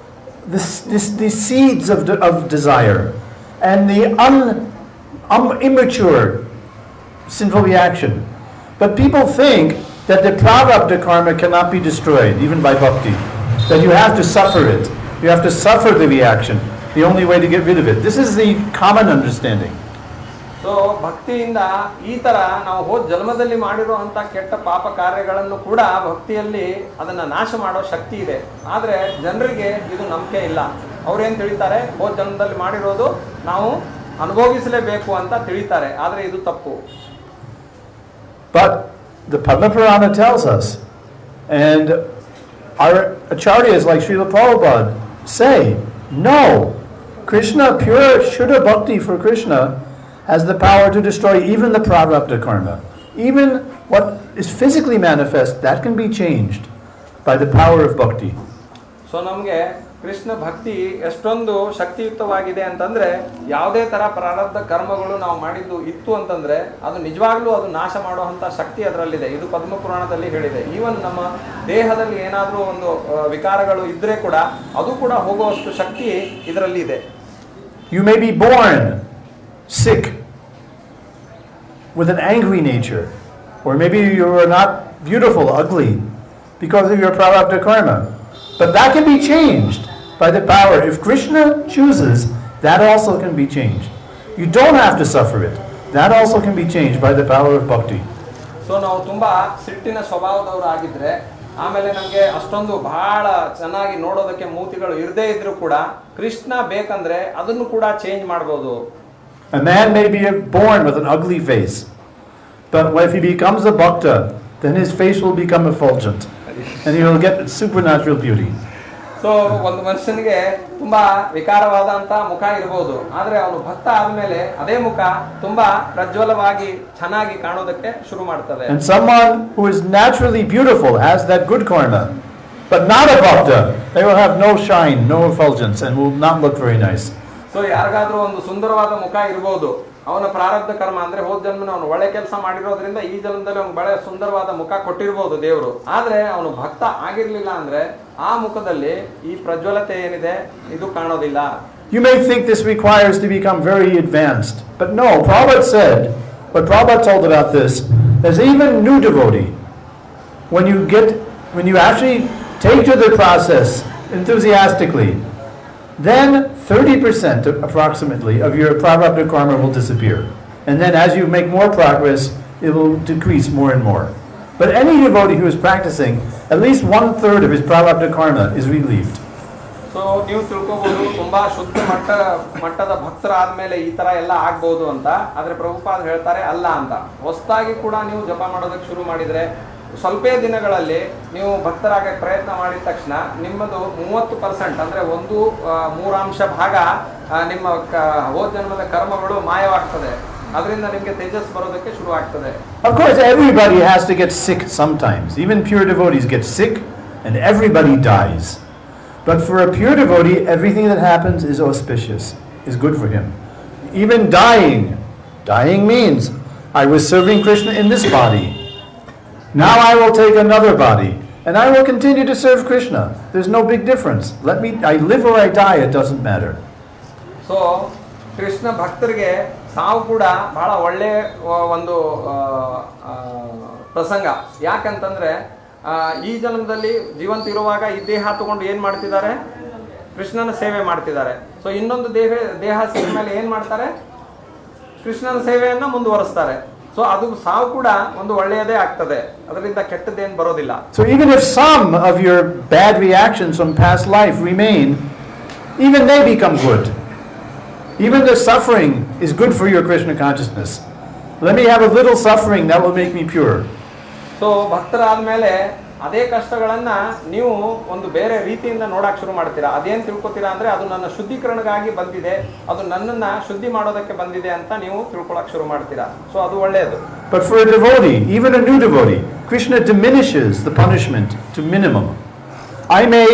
the seeds of desire and the immature sinful reaction. But people think that the prarabdha karma cannot be destroyed, even by bhakti. That you have to suffer it. You have to suffer the reaction. The only way to get rid of it. This is the common understanding. So ಭಕ್ತಿಯಿಂದ ಈ ತರ ನಾವು ಹೋದ ಜನ್ಮದಲ್ಲಿ ಮಾಡಿರುವಂತ ಕೆಟ್ಟ ಪಾಪ ಕಾರ್ಯಗಳನ್ನು ಕೂಡ ಭಕ್ತಿಯಲ್ಲಿ ಅದನ್ನ ನಾಶ ಮಾಡೋ ಶಕ್ತಿ ಇದೆ. ಆದ್ರೆ ಜನರಿಗೆ ಇದು ನಂಬಿಕೆ ಇಲ್ಲ. ಅವ್ರೇನ್ ತಿಳಿತಾರೆ, ಹೋದ ಜನ್ಮದಲ್ಲಿ ಮಾಡಿರೋದು ನಾವು ಅನುಭವಿಸಲೇಬೇಕು ಅಂತ ತಿಳಿತಾರೆ. ಆದ್ರೆ ಇದು ತಪ್ಪು. But the Padma Purana tells us, and our acharyas like Srila Prabhupada say, no, Krishna, pure Shuddha Bhakti for Krishna has the power to destroy even the prarabdha karma. Even what is physically manifest, that can be changed by the power of bhakti. So ನಮಗೆ ಕೃಷ್ಣ ಭಕ್ತಿ ಎಷ್ಟೊಂದು ಶಕ್ತಿಯುತವಾಗಿದೆ ಅಂತಂದ್ರೆ, ಯಾವುದೇ ತರ ಪ್ರಾರಬ್ಧ ಕರ್ಮಗಳು ನಾವು ಮಾಡಿದ್ದು ಇತ್ತು ಅಂತಂದ್ರೆ ಅದು ನಿಜವಾಗ್ಲೂ ಅದು ನಾಶ ಮಾಡುವಂತ ಶಕ್ತಿ ಅದರಲ್ಲಿದೆ. ಇದು ಪದ್ಮ ಪುರಾಣದಲ್ಲಿ ಹೇಳಿದೆ. ಈವನ್ ನಮ್ಮ ದೇಹದಲ್ಲಿ ಏನಾದ್ರೂ ಒಂದು ವಿಕಾರಗಳು ಇದ್ರೆ ಕೂಡ ಅದು ಕೂಡ ಹೋಗುವಷ್ಟು ಶಕ್ತಿ ಇದರಲ್ಲಿ ಇದೆ. You may be born sick with an angry nature, or maybe you are not beautiful, ugly because of your prarabdha karma, but that can be changed by the power. If Krishna chooses, that also can be changed. You don't have to suffer it. That also can be changed by the power of bhakti. So ನಾವು ತುಂಬಾ ಸಿಟ್ಟಿನ ಸ್ವಭಾವದವರು ಆಗಿದ್ರೆ, ಆಮೇಲೆ ನಮಗೆ ಅಷ್ಟೊಂದು ಬಹಳ ಚೆನ್ನಾಗಿ ನೋಡೋದಕ್ಕೆ ಮೂತಿಗಳು ಇರದೇ ಇದ್ರೂ ಕೂಡ ಕೃಷ್ಣ ಬೇಕಂದ್ರೆ ಅದನ್ನು ಕೂಡ ಚೇಂಜ್ ಮಾಡಬಹುದು. A man may be born with an ugly face, but if he becomes a bhakta, then his face will become effulgent, and he will get supernatural beauty. So ಒಂದು ಮನುಷ್ಯನಿಗೆ ತುಂಬಾ ವಿಕಾರವಾದಂತ ಮುಖ ಇರಬಹುದು, ಆದ್ರೆ ಅವನು ಭಕ್ತ ಆದ್ಮೇಲೆ ಅದೇ ಮುಖ ತುಂಬಾ ಪ್ರಜ್ವಲವಾಗಿ ಚೆನ್ನಾಗಿ ಕಾಣೋದಕ್ಕೆ ಶುರು ಮಾಡ್ತದೆ. And someone who is naturally beautiful has that good karma, but not a bhakta, they will have no shine, no effulgence, and will not look very nice. So ಯಾರಿಗಾದ್ರೂ ಒಂದು ಸುಂದರವಾದ ಮುಖ ಇರಬಹುದು, ಅವನ ಪ್ರಾರಬ್ಧ ಕರ್ಮ ಅಂದ್ರೆ ಹೋದ ಜನ್ಮ ಅವನು ಒಳ್ಳೆ ಕೆಲಸ ಮಾಡಿರೋದ್ರಿಂದ ಈ ಜನ್ಮದಲ್ಲಿ ಅವನು ಬಹಳ ಸುಂದರವಾದ ಮುಖ ಕೊಟ್ಟಿರಬಹುದು ದೇವರು. ಆದ್ರೆ ಅವನು ಭಕ್ತ ಆಗಿರ್ಲಿಲ್ಲ ಅಂದ್ರೆ ಆ ಮುಖದಲ್ಲಿ ಈ ಪ್ರಜ್ವಲತೆ ಏನಿದೆ ಇದು ಕಾಣೋದಿಲ್ಲ. You may think this requires to become very advanced, but no. Prabhupada said, what Prabhupada told about this, is even new devotee, when you actually take to the process enthusiastically, then 30% approximately of your prarabdha karma will disappear. And then as you make more progress, it will decrease more and more. But any devotee who is practicing, at least 1/3 of his prarabdha karma is relieved. So ನೀವು ತಿಳ್ಕೋಬಹುದು, ತುಂಬಾ ಶುದ್ಧ ಮಟ್ಟದ ಭಕ್ತರಾದ್ಮೇಲೆ ಈ ತರ ಎಲ್ಲ ಆಗ್ಬಹುದು ಅಂತ. ಆದ್ರೆ ಪ್ರಭುಪಾದ ಹೇಳ್ತಾರೆ ಅಲ್ಲ ಅಂತ. ಹೊಸದಾಗಿ ಕೂಡ ನೀವು ಜಪ ಮಾಡೋದಕ್ಕೆ ಶುರು ಮಾಡಿದ್ರೆ ಸ್ವಲ್ಪ ದಿನಗಳಲ್ಲಿ ನೀವು ಭಕ್ತರಾಗಕ್ಕೆ ಪ್ರಯತ್ನ ಮಾಡಿದ ತಕ್ಷಣ ನಿಮ್ಮದು 30% ಅಂದ್ರೆ 1/3 ಭಾಗ ನಿಮ್ಮ ಹೋದ ಜನ್ಮದ ಕರ್ಮಗಳು ಮಾಯವಾಗ್ತದೆ. ಅದರಿಂದ ನಿಮಗೆ ತೇಜಸ್ ಬರೋದಕ್ಕೆ ಶುರು ಆಗ್ತದೆ. Of course, everybody has to get sick sometimes. Even pure devotees get sick, and everybody dies. But for a pure devotee, everything that happens is auspicious, is good for him. Even dying means I was serving Krishna in this body. Now I will take another body, and I will continue to serve Krishna. There's no big difference. I live or I die, it doesn't matter. So Krishna ಭಕ್ತರಿಗೆ ಸಾವು ಕೂಡ ಬಹಳ ಒಳ್ಳೆ ಒಂದು ಪ್ರಸಂಗ. ಯಾಕಂತಂದ್ರೆ ಈ ಜನ್ಮದಲ್ಲಿ ಜೀವಂತ ಇರುವಾಗ ಈ ದೇಹ ತಗೊಂಡು ಏನ್ ಮಾಡ್ತಿದ್ದಾರೆ, ಕೃಷ್ಣನ ಸೇವೆ ಮಾಡ್ತಿದ್ದಾರೆ. ಸೊ ಇನ್ನೊಂದು ದೇಹ ಸಿಕ್ಕ ಮೇಲೆ ಏನ್ ಮಾಡ್ತಾರೆ, ಕೃಷ್ಣನ ಸೇವೆಯನ್ನ ಮುಂದುವರಿಸ್ತಾರೆ. ಸೊ ಅದು ಸಾವು ಕೂಡ ಒಂದು ಒಳ್ಳೆಯದೇ ಆಗ್ತದೆ, ಅದರಿಂದ ಕೆಟ್ಟದ್ದೇನು ಬರೋದಿಲ್ಲ. So even if some of your bad reactions from past life remain, even they become good. Even the suffering is good for your Krishna consciousness. Let me have a little suffering, that will make me pure. So ಭಕ್ತರಾದ ಮೇಲೆ ಅದೇ ಕಷ್ಟಗಳನ್ನ ನೀವು ಒಂದು ಬೇರೆ ರೀತಿಯಿಂದ ನೋಡಕ್ ಶುರು ಮಾಡ್ತೀರಾ. ಅದೇನ್ ತಿಳ್ಕೊತೀರಾ ಅಂದ್ರೆ ಅದು ನನ್ನ ಶುದ್ಧೀಕರಣಗಾಗಿ ಬಂದಿದೆ, ಅದು ನನ್ನನ್ನ ಶುದ್ಧಿ ಮಾಡೋದಕ್ಕೆ ಬಂದಿದೆ ಅಂತ ನೀವು ತಿಳ್ಕೊಳಕ್ ಶುರು ಮಾಡ್ತೀರಾ. ಸೊ ಅದು ಒಳ್ಳೆಯದು. But for a devotee, even a new devotee, Krishna diminishes the punishment to minimum. I may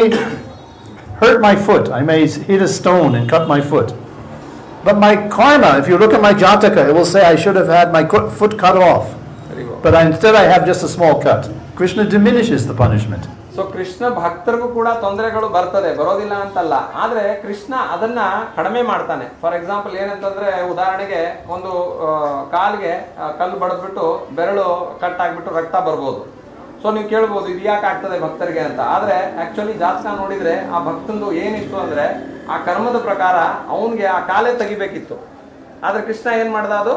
hurt my foot, I may hit a stone and cut my foot. But my karma, if you look at my jataka, it will say I should have had my foot cut off. But instead I have just a small cut. Krishna diminishes the punishment. So Krishna ಭಕ್ತರಿಗೂ ಕೂಡ ತೊಂದರೆಗಳು ಬರ್ತದೆ, ಬರೋದಿಲ್ಲ ಅಂತಲ್ಲ. ಆದ್ರೆ ಕೃಷ್ಣ ಅದನ್ನ ಕಡಿಮೆ ಮಾಡ್ತಾನೆ. ಫಾರ್ ಎಕ್ಸಾಂಪಲ್ ಏನಂತಂದ್ರೆ, ಉದಾಹರಣೆಗೆ ಒಂದು ಕಾಲಿಗೆ ಕಲ್ಲು ಬಡದ್ಬಿಟ್ಟು ಬೆರಳು ಕಟ್ ಆಗ್ಬಿಟ್ಟು ರಕ್ತ ಬರ್ಬೋದು. ಸೊ ನೀವು ಕೇಳ್ಬೋದು ಇದು ಯಾಕೆ ಆಗ್ತದೆ ಭಕ್ತರಿಗೆ ಅಂತ. ಆದ್ರೆ ಆಕ್ಚುಲಿ ಜಾತಕ ನೋಡಿದ್ರೆ ಆ ಭಕ್ತಂದು ಏನಿತ್ತು ಅಂದ್ರೆ, ಆ ಕರ್ಮದ ಪ್ರಕಾರ ಅವನ್ಗೆ ಆ ಕಾಲೇ ತೆಗಿಬೇಕಿತ್ತು. ಆದ್ರೆ ಕೃಷ್ಣ ಏನ್ ಮಾಡ್ದ, ಅದು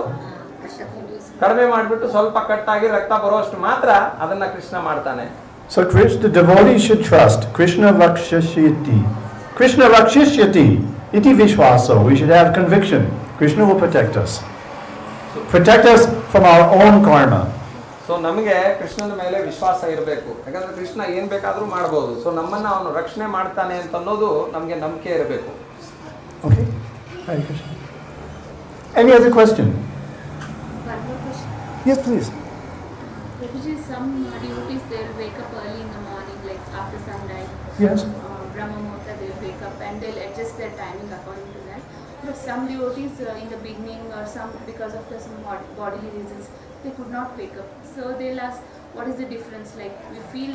ಕಡಿಮೆ ಮಾಡ್ಬಿಟ್ಟು ಸ್ವಲ್ಪ ಕಟ್ಟಾಗಿ ರಕ್ತ ಬರುವಷ್ಟು ಮಾತ್ರ ಅದನ್ನ ಕೃಷ್ಣ ಮಾಡ್ತಾನೆ. So the devotee should trust Krishna Rakshishyati. Krishna Rakshishyati iti vishwaso. We should have conviction. Krishna will protect us. Protect us from our own karma. So ನಮಗೆ ಕೃಷ್ಣನ ಮೇಲೆ ವಿಶ್ವಾಸ ಇರಬೇಕು. ಯಾಕಂದ್ರೆ ಕೃಷ್ಣ ಏನ್ ಬೇಕಾದ್ರೂ ಮಾಡಬಹುದು. ಸೊ ನಮ್ಮನ್ನ ಅವನು ರಕ್ಷಣೆ ಮಾಡ್ತಾನೆ ಅಂತ ಅನ್ನೋದು ನಮಗೆ ನಂಬಿಕೆ ಇರಬೇಕು. Okay. Hare Krishna. Any other question? One more question. Yes, please. Prabhuji, some devotees they'll wake up early in the morning, like after sunrise. Yes. Brahma Muhurta they'll wake up and they'll adjust their timing according to that. But some devotees in the beginning or some because of some bodily reasons they could not wake up. So they'll ask, what is the difference? Like we feel,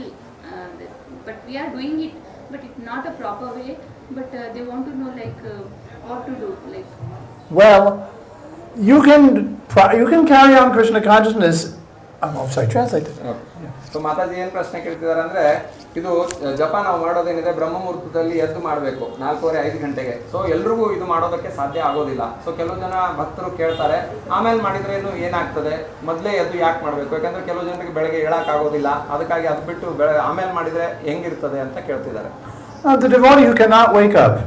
but we are doing it, but it's not a proper way. But they want to know like what to do. Like. Well, you can carry on Krishna consciousness. Sorry, translate it. So Mataji ಏನ್ ಪ್ರಶ್ನೆ ಕೇಳ್ತಿದಾರೆ ಅಂದ್ರೆ, ಇದು ಜಪ ನಾವು ಮಾಡೋದೇನಿದೆ ಬ್ರಹ್ಮ ಮುಹೂರ್ತದಲ್ಲಿ ಎದ್ದು ಮಾಡಬೇಕು 4:30-5 ಗಂಟೆಗೆ. ಸೊ ಎಲ್ರಿಗೂ ಇದು ಮಾಡೋದಕ್ಕೆ ಸಾಧ್ಯ ಆಗೋದಿಲ್ಲ. ಸೊ ಕೆಲವು ಜನ ಭಕ್ತರು ಕೇಳ್ತಾರೆ, ಆಮೇಲೆ ಮಾಡಿದ್ರೆ ಏನಾಗ್ತದೆ, ಮೊದಲೇ ಎದ್ದು ಯಾಕೆ ಮಾಡಬೇಕು? ಯಾಕಂದ್ರೆ ಕೆಲವು ಜನರಿಗೆ ಬೆಳಗ್ಗೆ ಹೇಳಕ್ ಆಗೋದಿಲ್ಲ, ಅದಕ್ಕಾಗಿ ಅದು ಬಿಟ್ಟು ಆಮೇಲೆ ಮಾಡಿದ್ರೆ ಹೆಂಗಿರ್ತದೆ ಅಂತ ಕೇಳ್ತಿದ್ದಾರೆ. The devotee who cannot wake up,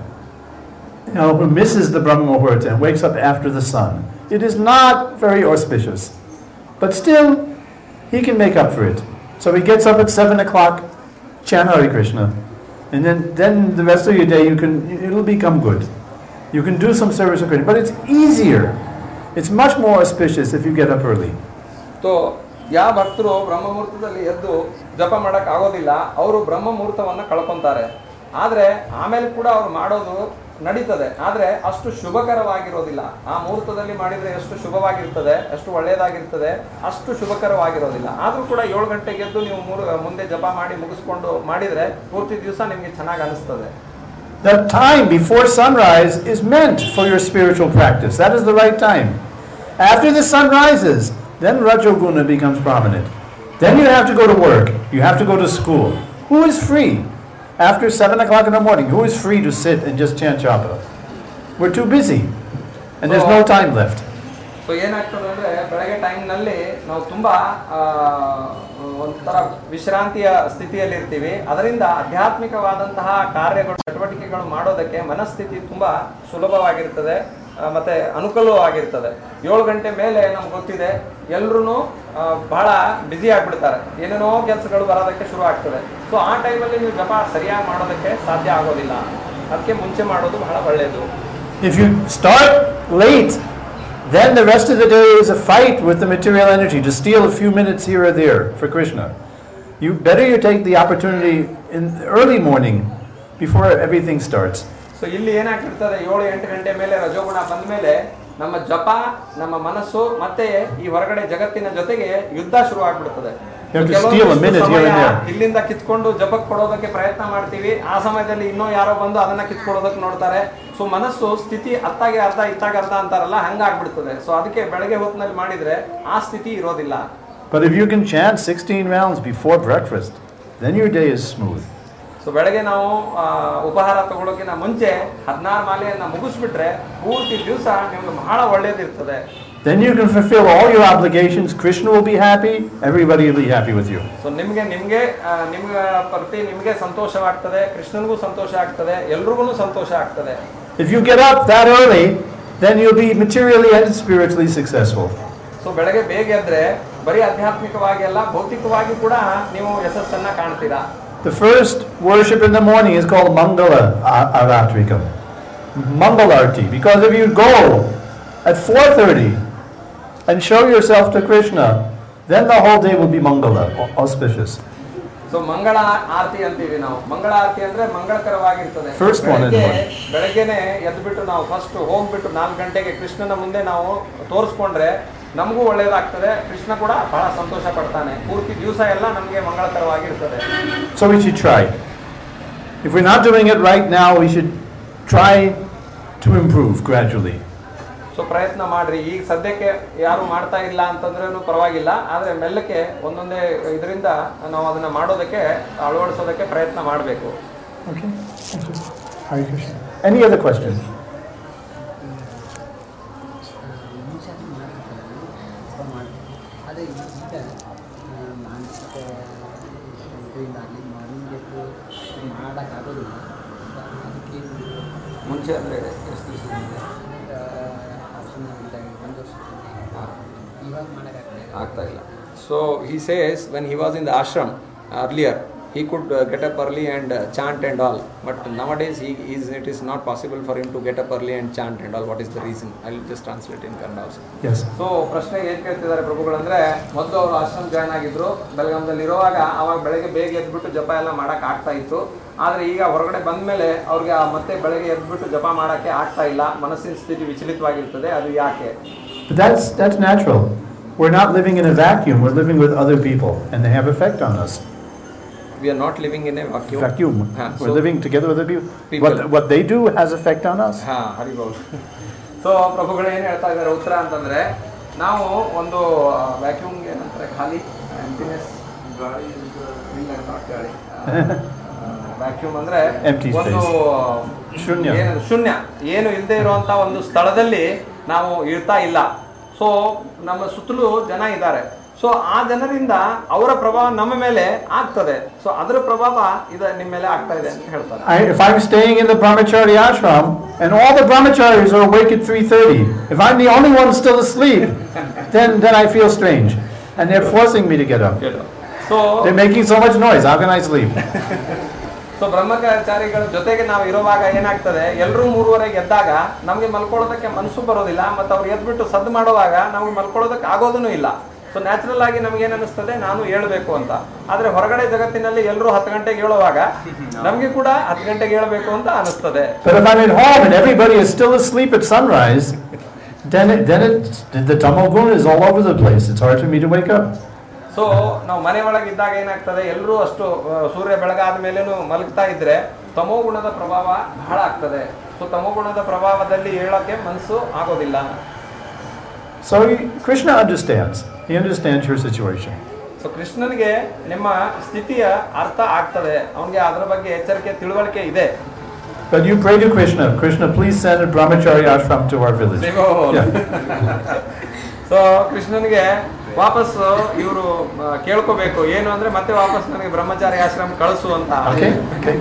who misses the Brahma Muhurta and wakes up after the sun, it is not very auspicious. But still, he can make up for it. So he gets up at 7 o'clock, chant Hare Krishna, and then the rest of your day it'll become good. You can do some service of Krishna, but it's easier. It's much more auspicious if you get up early. So, ಯಾವ ಭಕ್ತರು ಬ್ರಹ್ಮ ಮುಹೂರ್ತದಲ್ಲಿ ಎದ್ದು ಜಪ ಮಾಡಕ್ ಆಗೋದಿಲ್ಲ, ಅವರು ಬ್ರಹ್ಮ ಮುಹೂರ್ತವನ್ನ ಕಳ್ಕೊಂತಾರೆ. ಆದ್ರೆ ಆಮೇಲೆ ಕೂಡ ಅವ್ರು ಮಾಡೋದು ನಡೀತದೆ, ಆದ್ರೆ ಅಷ್ಟು ಶುಭಕರವಾಗಿರೋದಿಲ್ಲ. ಆ ಮುಹೂರ್ತದಲ್ಲಿ ಮಾಡಿದ್ರೆ ಎಷ್ಟು ಶುಭವಾಗಿರ್ತದೆ, ಎಷ್ಟು ಒಳ್ಳೆಯದಾಗಿರ್ತದೆ, ಅಷ್ಟು ಶುಭಕರವಾಗಿರೋದಿಲ್ಲ. ಆದ್ರೂ ಕೂಡ 7 ಗಂಟೆಗೆ ಎದ್ದು ನೀವು ಮುಂದೆ ಜಪ ಮಾಡಿ ಮುಗಿಸ್ಕೊಂಡು ಮಾಡಿದ್ರೆ ಪೂರ್ತಿ ದಿವಸ ನಿಮ್ಗೆ ಚೆನ್ನಾಗಿ ಅನಿಸ್ತದೆ. The time before sunrise is meant for your spiritual practice. That is the right time. After the sun rises, then Rajoguna becomes prominent. Then you have to go to work. You have to go to school. Who is free? After 7 o'clock in the morning, who is free to sit and just chant japa? We're too busy, and there's no time left. So ಏನಾಗ್ತದೆ ಅಂದ್ರೆ, ಬೆಳಗ್ಗೆ ಟೈಮ್ನಲ್ಲಿ ನಾವು ತುಂಬಾ ಒಂಥರ ವಿಶ್ರಾಂತಿಯ ಸ್ಥಿತಿಯಲ್ಲಿ ಇರ್ತೀವಿ. ಅದರಿಂದ ಆಧ್ಯಾತ್ಮಿಕವಾದಂತಹ ಕಾರ್ಯಗಳು, ಚಟುವಟಿಕೆಗಳು ಮಾಡೋದಕ್ಕೆ ಮನಸ್ಥಿತಿ ತುಂಬಾ ಸುಲಭವಾಗಿರ್ತದೆ ಮತ್ತೆ ಅನುಕೂಲವಾಗಿರ್ತದೆ. 7 ಗಂಟೆ ಮೇಲೆ ನಮ್ಗೆ ಗೊತ್ತಿದೆ ಎಲ್ರೂ ಬಹಳ ಬ್ಯುಸಿ ಆಗ್ಬಿಡ್ತಾರೆ, ಏನೇನೋ ಕೆಲಸಗಳು ಬರೋದಕ್ಕೆ ಶುರು ಆಗ್ತದೆ. ಸೊ ಆ ಟೈಮಲ್ಲಿ ನೀವು ಜಪ ಸರಿಯಾಗಿ ಮಾಡೋದಕ್ಕೆ ಸಾಧ್ಯ ಆಗೋದಿಲ್ಲ. ಅದಕ್ಕೆ ಮುಂಚೆ ಮಾಡೋದು ಬಹಳ ಒಳ್ಳೆಯದು. If you start late, then the rest of the day is a fight with the material energy to steal a few minutes here or there for Krishna. You take the opportunity in the early morning before everything starts. So ಇಲ್ಲಿ ಏನಾಗ್ತಿರ್ತದೆ, 7-8 ಗಂಟೆ ಮೇಲೆ ರಜೋಗುಣ ಬಂದ ಮೇಲೆ ನಮ್ಮ ಜಪ, ನಮ್ಮ ಮನಸ್ಸು ಮತ್ತೆ ಈ ಹೊರಗಡೆ ಜಗತ್ತಿನ ಜೊತೆಗೆ ಯುದ್ಧ ಶುರು ಆಗ್ಬಿಡ್ತದೆ. ಇಲ್ಲಿಂದ ಕಿತ್ಕೊಂಡು ಜಪಕ್ಕೆ ಕೊಡೋದಕ್ಕೆ ಪ್ರಯತ್ನ ಮಾಡ್ತೀವಿ, ಆ ಸಮಯದಲ್ಲಿ ಇನ್ನೂ ಯಾರೋ ಬಂದು ಅದನ್ನ ಕಿತ್ಕೊಡೋದಕ್ಕೆ ನೋಡ್ತಾರೆ. ಸೊ ಮನಸ್ಸು ಸ್ಥಿತಿ ಅತ್ತಾಗೆ ಅರ್ಧ ಇತ್ತಾಗ ಅರ್ಧ ಅಂತಾರಲ್ಲ, ಹಂಗಾಗ್ಬಿಡ್ತದೆ. ಸೊ ಅದಕ್ಕೆ ಬೆಳಗ್ಗೆ ಹೊತ್ತಿನಲ್ಲಿ ಮಾಡಿದ್ರೆ ಆ ಸ್ಥಿತಿ ಇರೋದಿಲ್ಲ. But if you can chant 16 rounds before breakfast, then your day is smooth. So ಬೆಳಗ್ಗೆ ನಾವು ಉಪಹಾರ ತಗೊಳ್ಳೋಕ್ಕಿಂತ ಮುಂಚೆ 16 ಮಾಲೆಯನ್ನು ಮುಗಿಸ್ಬಿಟ್ರೆ ಪೂರ್ತಿ ದಿವಸ ನಿಮ್ಗೆ ಬಹಳ ಒಳ್ಳೇದಿರ್ತದೆ. Then you can fulfill all your obligations. Krishna will be happy. Everybody will be happy with you. So ನಿಮಗೆ ಪ್ರತಿ ನಿಮಗೆ ಸಂತೋಷವಾಗ್ತದೆ, ಕೃಷ್ಣನಿಗೂ ಸಂತೋಷ ಆಗ್ತದೆ, ಎಲ್ರಿಗೂ ಸಂತೋಷ ಆಗ್ತದೆ. If you get up that early, then you'll be materially and spiritually successful. So ಬೆಳಗ್ಗೆ ಬೇಗ ಎದ್ರೆ ಬರೀ ಆಧ್ಯಾತ್ಮಿಕವಾಗಿ ಅಲ್ಲ, ಭೌತಿಕವಾಗಿ ಕೂಡ ನೀವು ಯಶಸ್ಸನ್ನ ಕಾಣ್ತೀರಾ. The first worship in the morning is called Mangala Aratrikam. Mangalarti. Because if you go at 4:30 and show yourself to Krishna, then the whole day will be Mangala, auspicious. So ಮಂಗಳ ಆರತಿ ಅಂತೀವಿ ನಾವು. ಮಂಗಳ ಆರತಿ ಅಂದ್ರೆ ಮಂಗಳಕರವಾಗಿರ್ತದೆ. First one in the morning. ಬೆಳಗ್ಗೆನೆ ಎದ್ಬಿಟ್ಟು ನಾವು ಫಸ್ಟ್ ಹೋಗ್ಬಿಟ್ಟು 4 ಗಂಟೆಗೆ ಕೃಷ್ಣನ ಮುಂದೆ ನಾವು ತೋರಿಸ್ಕೊಂಡ್ರೆ ನಮಗೂ ಒಳ್ಳೇದಾಗ್ತದೆ, ಕೃಷ್ಣ ಕೂಡ ಬಹಳ ಸಂತೋಷ ಪಡ್ತಾನೆ. ಪೂರ್ತಿ ದಿವಸ ಎಲ್ಲ ನಮಗೆ ಮಂಗಳಕರವಾಗಿರ್ತದೆ. So we should try. If we're not doing it right now, we should try to improve gradually. So ಪ್ರಯತ್ನ ಮಾಡ್ರಿ. ಈಗ ಸದ್ಯಕ್ಕೆ ಯಾರು ಮಾಡ್ತಾ ಇಲ್ಲ ಅಂತಂದ್ರೂ ಪರವಾಗಿಲ್ಲ, ಆದ್ರೆ ಮೆಲ್ಲಕ್ಕೆ ಒಂದೊಂದೇ ಇದರಿಂದ ನಾವು ಅದನ್ನ ಮಾಡೋದಕ್ಕೆ ಅಳವಡಿಸೋದಕ್ಕೆ ಪ್ರಯತ್ನ ಮಾಡಬೇಕು. Okay. Thank you. Hare Krishna. Any other questions? ಮುಂಚೆ ಅಂದ್ರೆ ಆಗ್ತಾ ಇಲ್ಲ. So he says when he was in the ashram earlier, he could get up early and chant and all, but nowadays it is not possible for him to get up early and chant and all. What is the reason? I will just translate in Kannada also. Yes. So ಪ್ರಶ್ನೆ ಏನ್ ಕೇಳ್ತಿದ್ದಾರೆ ಪ್ರಭುಗಳಂದ್ರೆ, ಮೊದಲು ಅವರು ಆಶ್ರಮ ಜಾಯ್ನ್ ಆಗಿದ್ರು, ಬೆಳಗಾಂದಲ್ಲಿ ಇರುವಾಗ ಅವಾಗ ಬೆಳಗ್ಗೆ ಬೇಗ ಎದ್ಬಿಟ್ಟು ಜಪ ಎಲ್ಲ ಮಾಡಕ್ ಆಗ್ತಾ ಇತ್ತು. ಆದ್ರೆ ಈಗ ಹೊರಗಡೆ ಬಂದ್ಮೇಲೆ ಅವ್ರಿಗೆ ಮತ್ತೆ ಬೆಳಗ್ಗೆ ಎದ್ಬಿಟ್ಟು ಜಪ ಮಾಡಕ್ಕೆ ಆಗ್ತಾ ಇಲ್ಲ, ಮನಸ್ಸಿನ ಸ್ಥಿತಿ ವಿಚಲಿತವಾಗಿರ್ತದೆ. ಅದು ಯಾಕೆ? That's natural. We're not living in a vacuum. We're living with other people, and they have effect on us. We are not living in a vacuum. We're living together with other people. What they do has effect on us. ಹರಿಬೋಲ್. ಸೊ ಪ್ರಭುಗಳು ಏನು ಹೇಳ್ತಾ ಇದ್ದಾರೆ ಉತ್ತರ ಅಂತಂದ್ರೆ, ನಾವು ಒಂದು ವ್ಯಾಕ್ಯೂಮ್ ಏನಂತಾರೆ, ಖಾಲಿ ಎಂಟಿನೆಸ್, ಗಾಳಿ ಗಾಳಿ ವ್ಯಾಕ್ಯೂಮ್ ಅಂದ್ರೆ ಒಂದು ಶೂನ್ಯ, ಏನು ಇಲ್ಲದೆ ಇರುವಂತ ಒಂದು ಸ್ಥಳದಲ್ಲಿ ನಾವು ಇರ್ತಾ ಇಲ್ಲ. ಸೊ ನಮ್ಮ ಸುತ್ತಲೂ ಜನ ಇದ್ದಾರೆ. ಸೊ ಆ ಜನರಿಂದ ಅವರ ಪ್ರಭಾವ ನಮ್ಮ ಮೇಲೆ ಆಗ್ತದೆ. ಸೊ ಅದರ ಪ್ರಭಾವ ಇದು ನಿಮ್ಮ ಮೇಲೆ ಆಗ್ತಾ ಇದೆ ಅಂತ ಹೇಳ್ತಾರೆ. If I'm staying in the brahmachari ashram and all the brahmacharis are awake at 3:30, if I'm the only one still asleep, then I feel strange, and they're forcing me to get up. So they're making so much noise. How can I sleep? So ಬ್ರಹ್ಮಚಾರಿಗಳ ಜೊತೆಗೆ ನಾವು ಇರುವಾಗ ಏನಾಗ್ತದೆ, ಎಲ್ಲರೂ 3:30ಗೆ ಎದ್ದಾಗ ನಮಗೆ ಮಲ್ಕೊಳ್ಳೋದಕ್ಕೆ ಮನಸ್ಸು ಬರೋದಿಲ್ಲ, ಮತ್ತು ಅವ್ರು ಎದ್ಬಿಟ್ಟು ಸದ್ದು ಮಾಡುವಾಗ ನಮಗೆ ಮಲ್ಕೊಳ್ಳೋದಕ್ಕೆ ಆಗೋದೂ ಇಲ್ಲ. ಸೊ ನ್ಯಾಚುರಲ್ ಆಗಿ ನಮ್ಗೆ ಏನ್ ಅನಿಸ್ತದೆ, ನಾನು ಹೇಳ್ಬೇಕು ಅಂತ. ಆದ್ರೆ ಹೊರಗಡೆ ಜಗತ್ತಿನಲ್ಲಿ ಎಲ್ಲರೂ 10 ಗಂಟೆಗೆ ಹೇಳುವಾಗ ನಮ್ಗೆ ಕೂಡ 10 ಗಂಟೆಗೆ ಹೇಳ್ಬೇಕು ಅಂತ ಅನಿಸ್ತದೆ. But if I'm at home and everybody is still asleep at sunrise, then the tamoguna is all over the place. It's hard for me to wake up. So ನಾವು ಮನೆ ಒಳಗಿದ್ದಾಗ ಏನಾಗ್ತದೆ, ಎಲ್ಲರೂ ಅಷ್ಟು ಸೂರ್ಯ ಬೆಳಗಾದ ಮೇಲೇನು ಮಲಗ್ತಾ ಇದ್ರೆ ತಮೋಗುಣದ ಪ್ರಭಾವ ಬಹಳ ಆಗ್ತದೆ. ಸೊ ತಮೋಗುಣದ ಪ್ರಭಾವದಲ್ಲಿ ಹೇಳಕ್ಕೆ ಮನಸ್ಸು ಆಗೋದಿಲ್ಲ. So Krishna understands. He understands your situation. So ಕೃಷ್ಣನಿಗೆ ನಿಮ್ಮ ಸ್ಥಿತಿಯ ಅರ್ಥ ಆಗ್ತದೆ, ಅವನಿಗೆ ಅದರ ಬಗ್ಗೆ ಎಚ್ಚರಿಕೆ ತಿಳುವಳಿಕೆ ಇದೆ. But you pray to Krishna. Krishna, please send a brahmachari ashram to our village. So ಕೃಷ್ಣನಿಗೆ ವಾಪಸ್ ಇವರು ಕೇಳ್ಕೋಬೇಕು, ಏನು ಅಂದ್ರೆ ಮತ್ತೆ ವಾಪಸ್ ನನಗೆ ಬ್ರಹ್ಮಚಾರಿ ಆಶ್ರಮ ಕಳಿಸು ಅಂತ. Okay.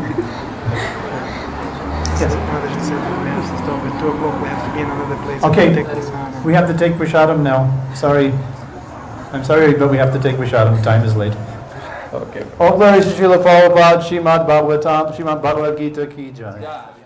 Okay, we have to take Prashadam now. Sorry. I'm sorry, but we have to take Prashadam. Time is late. Okay. All glory to Srila Prabhupada, Srimad Bhagavatam, Srimad Bhagavad Gita ki jai.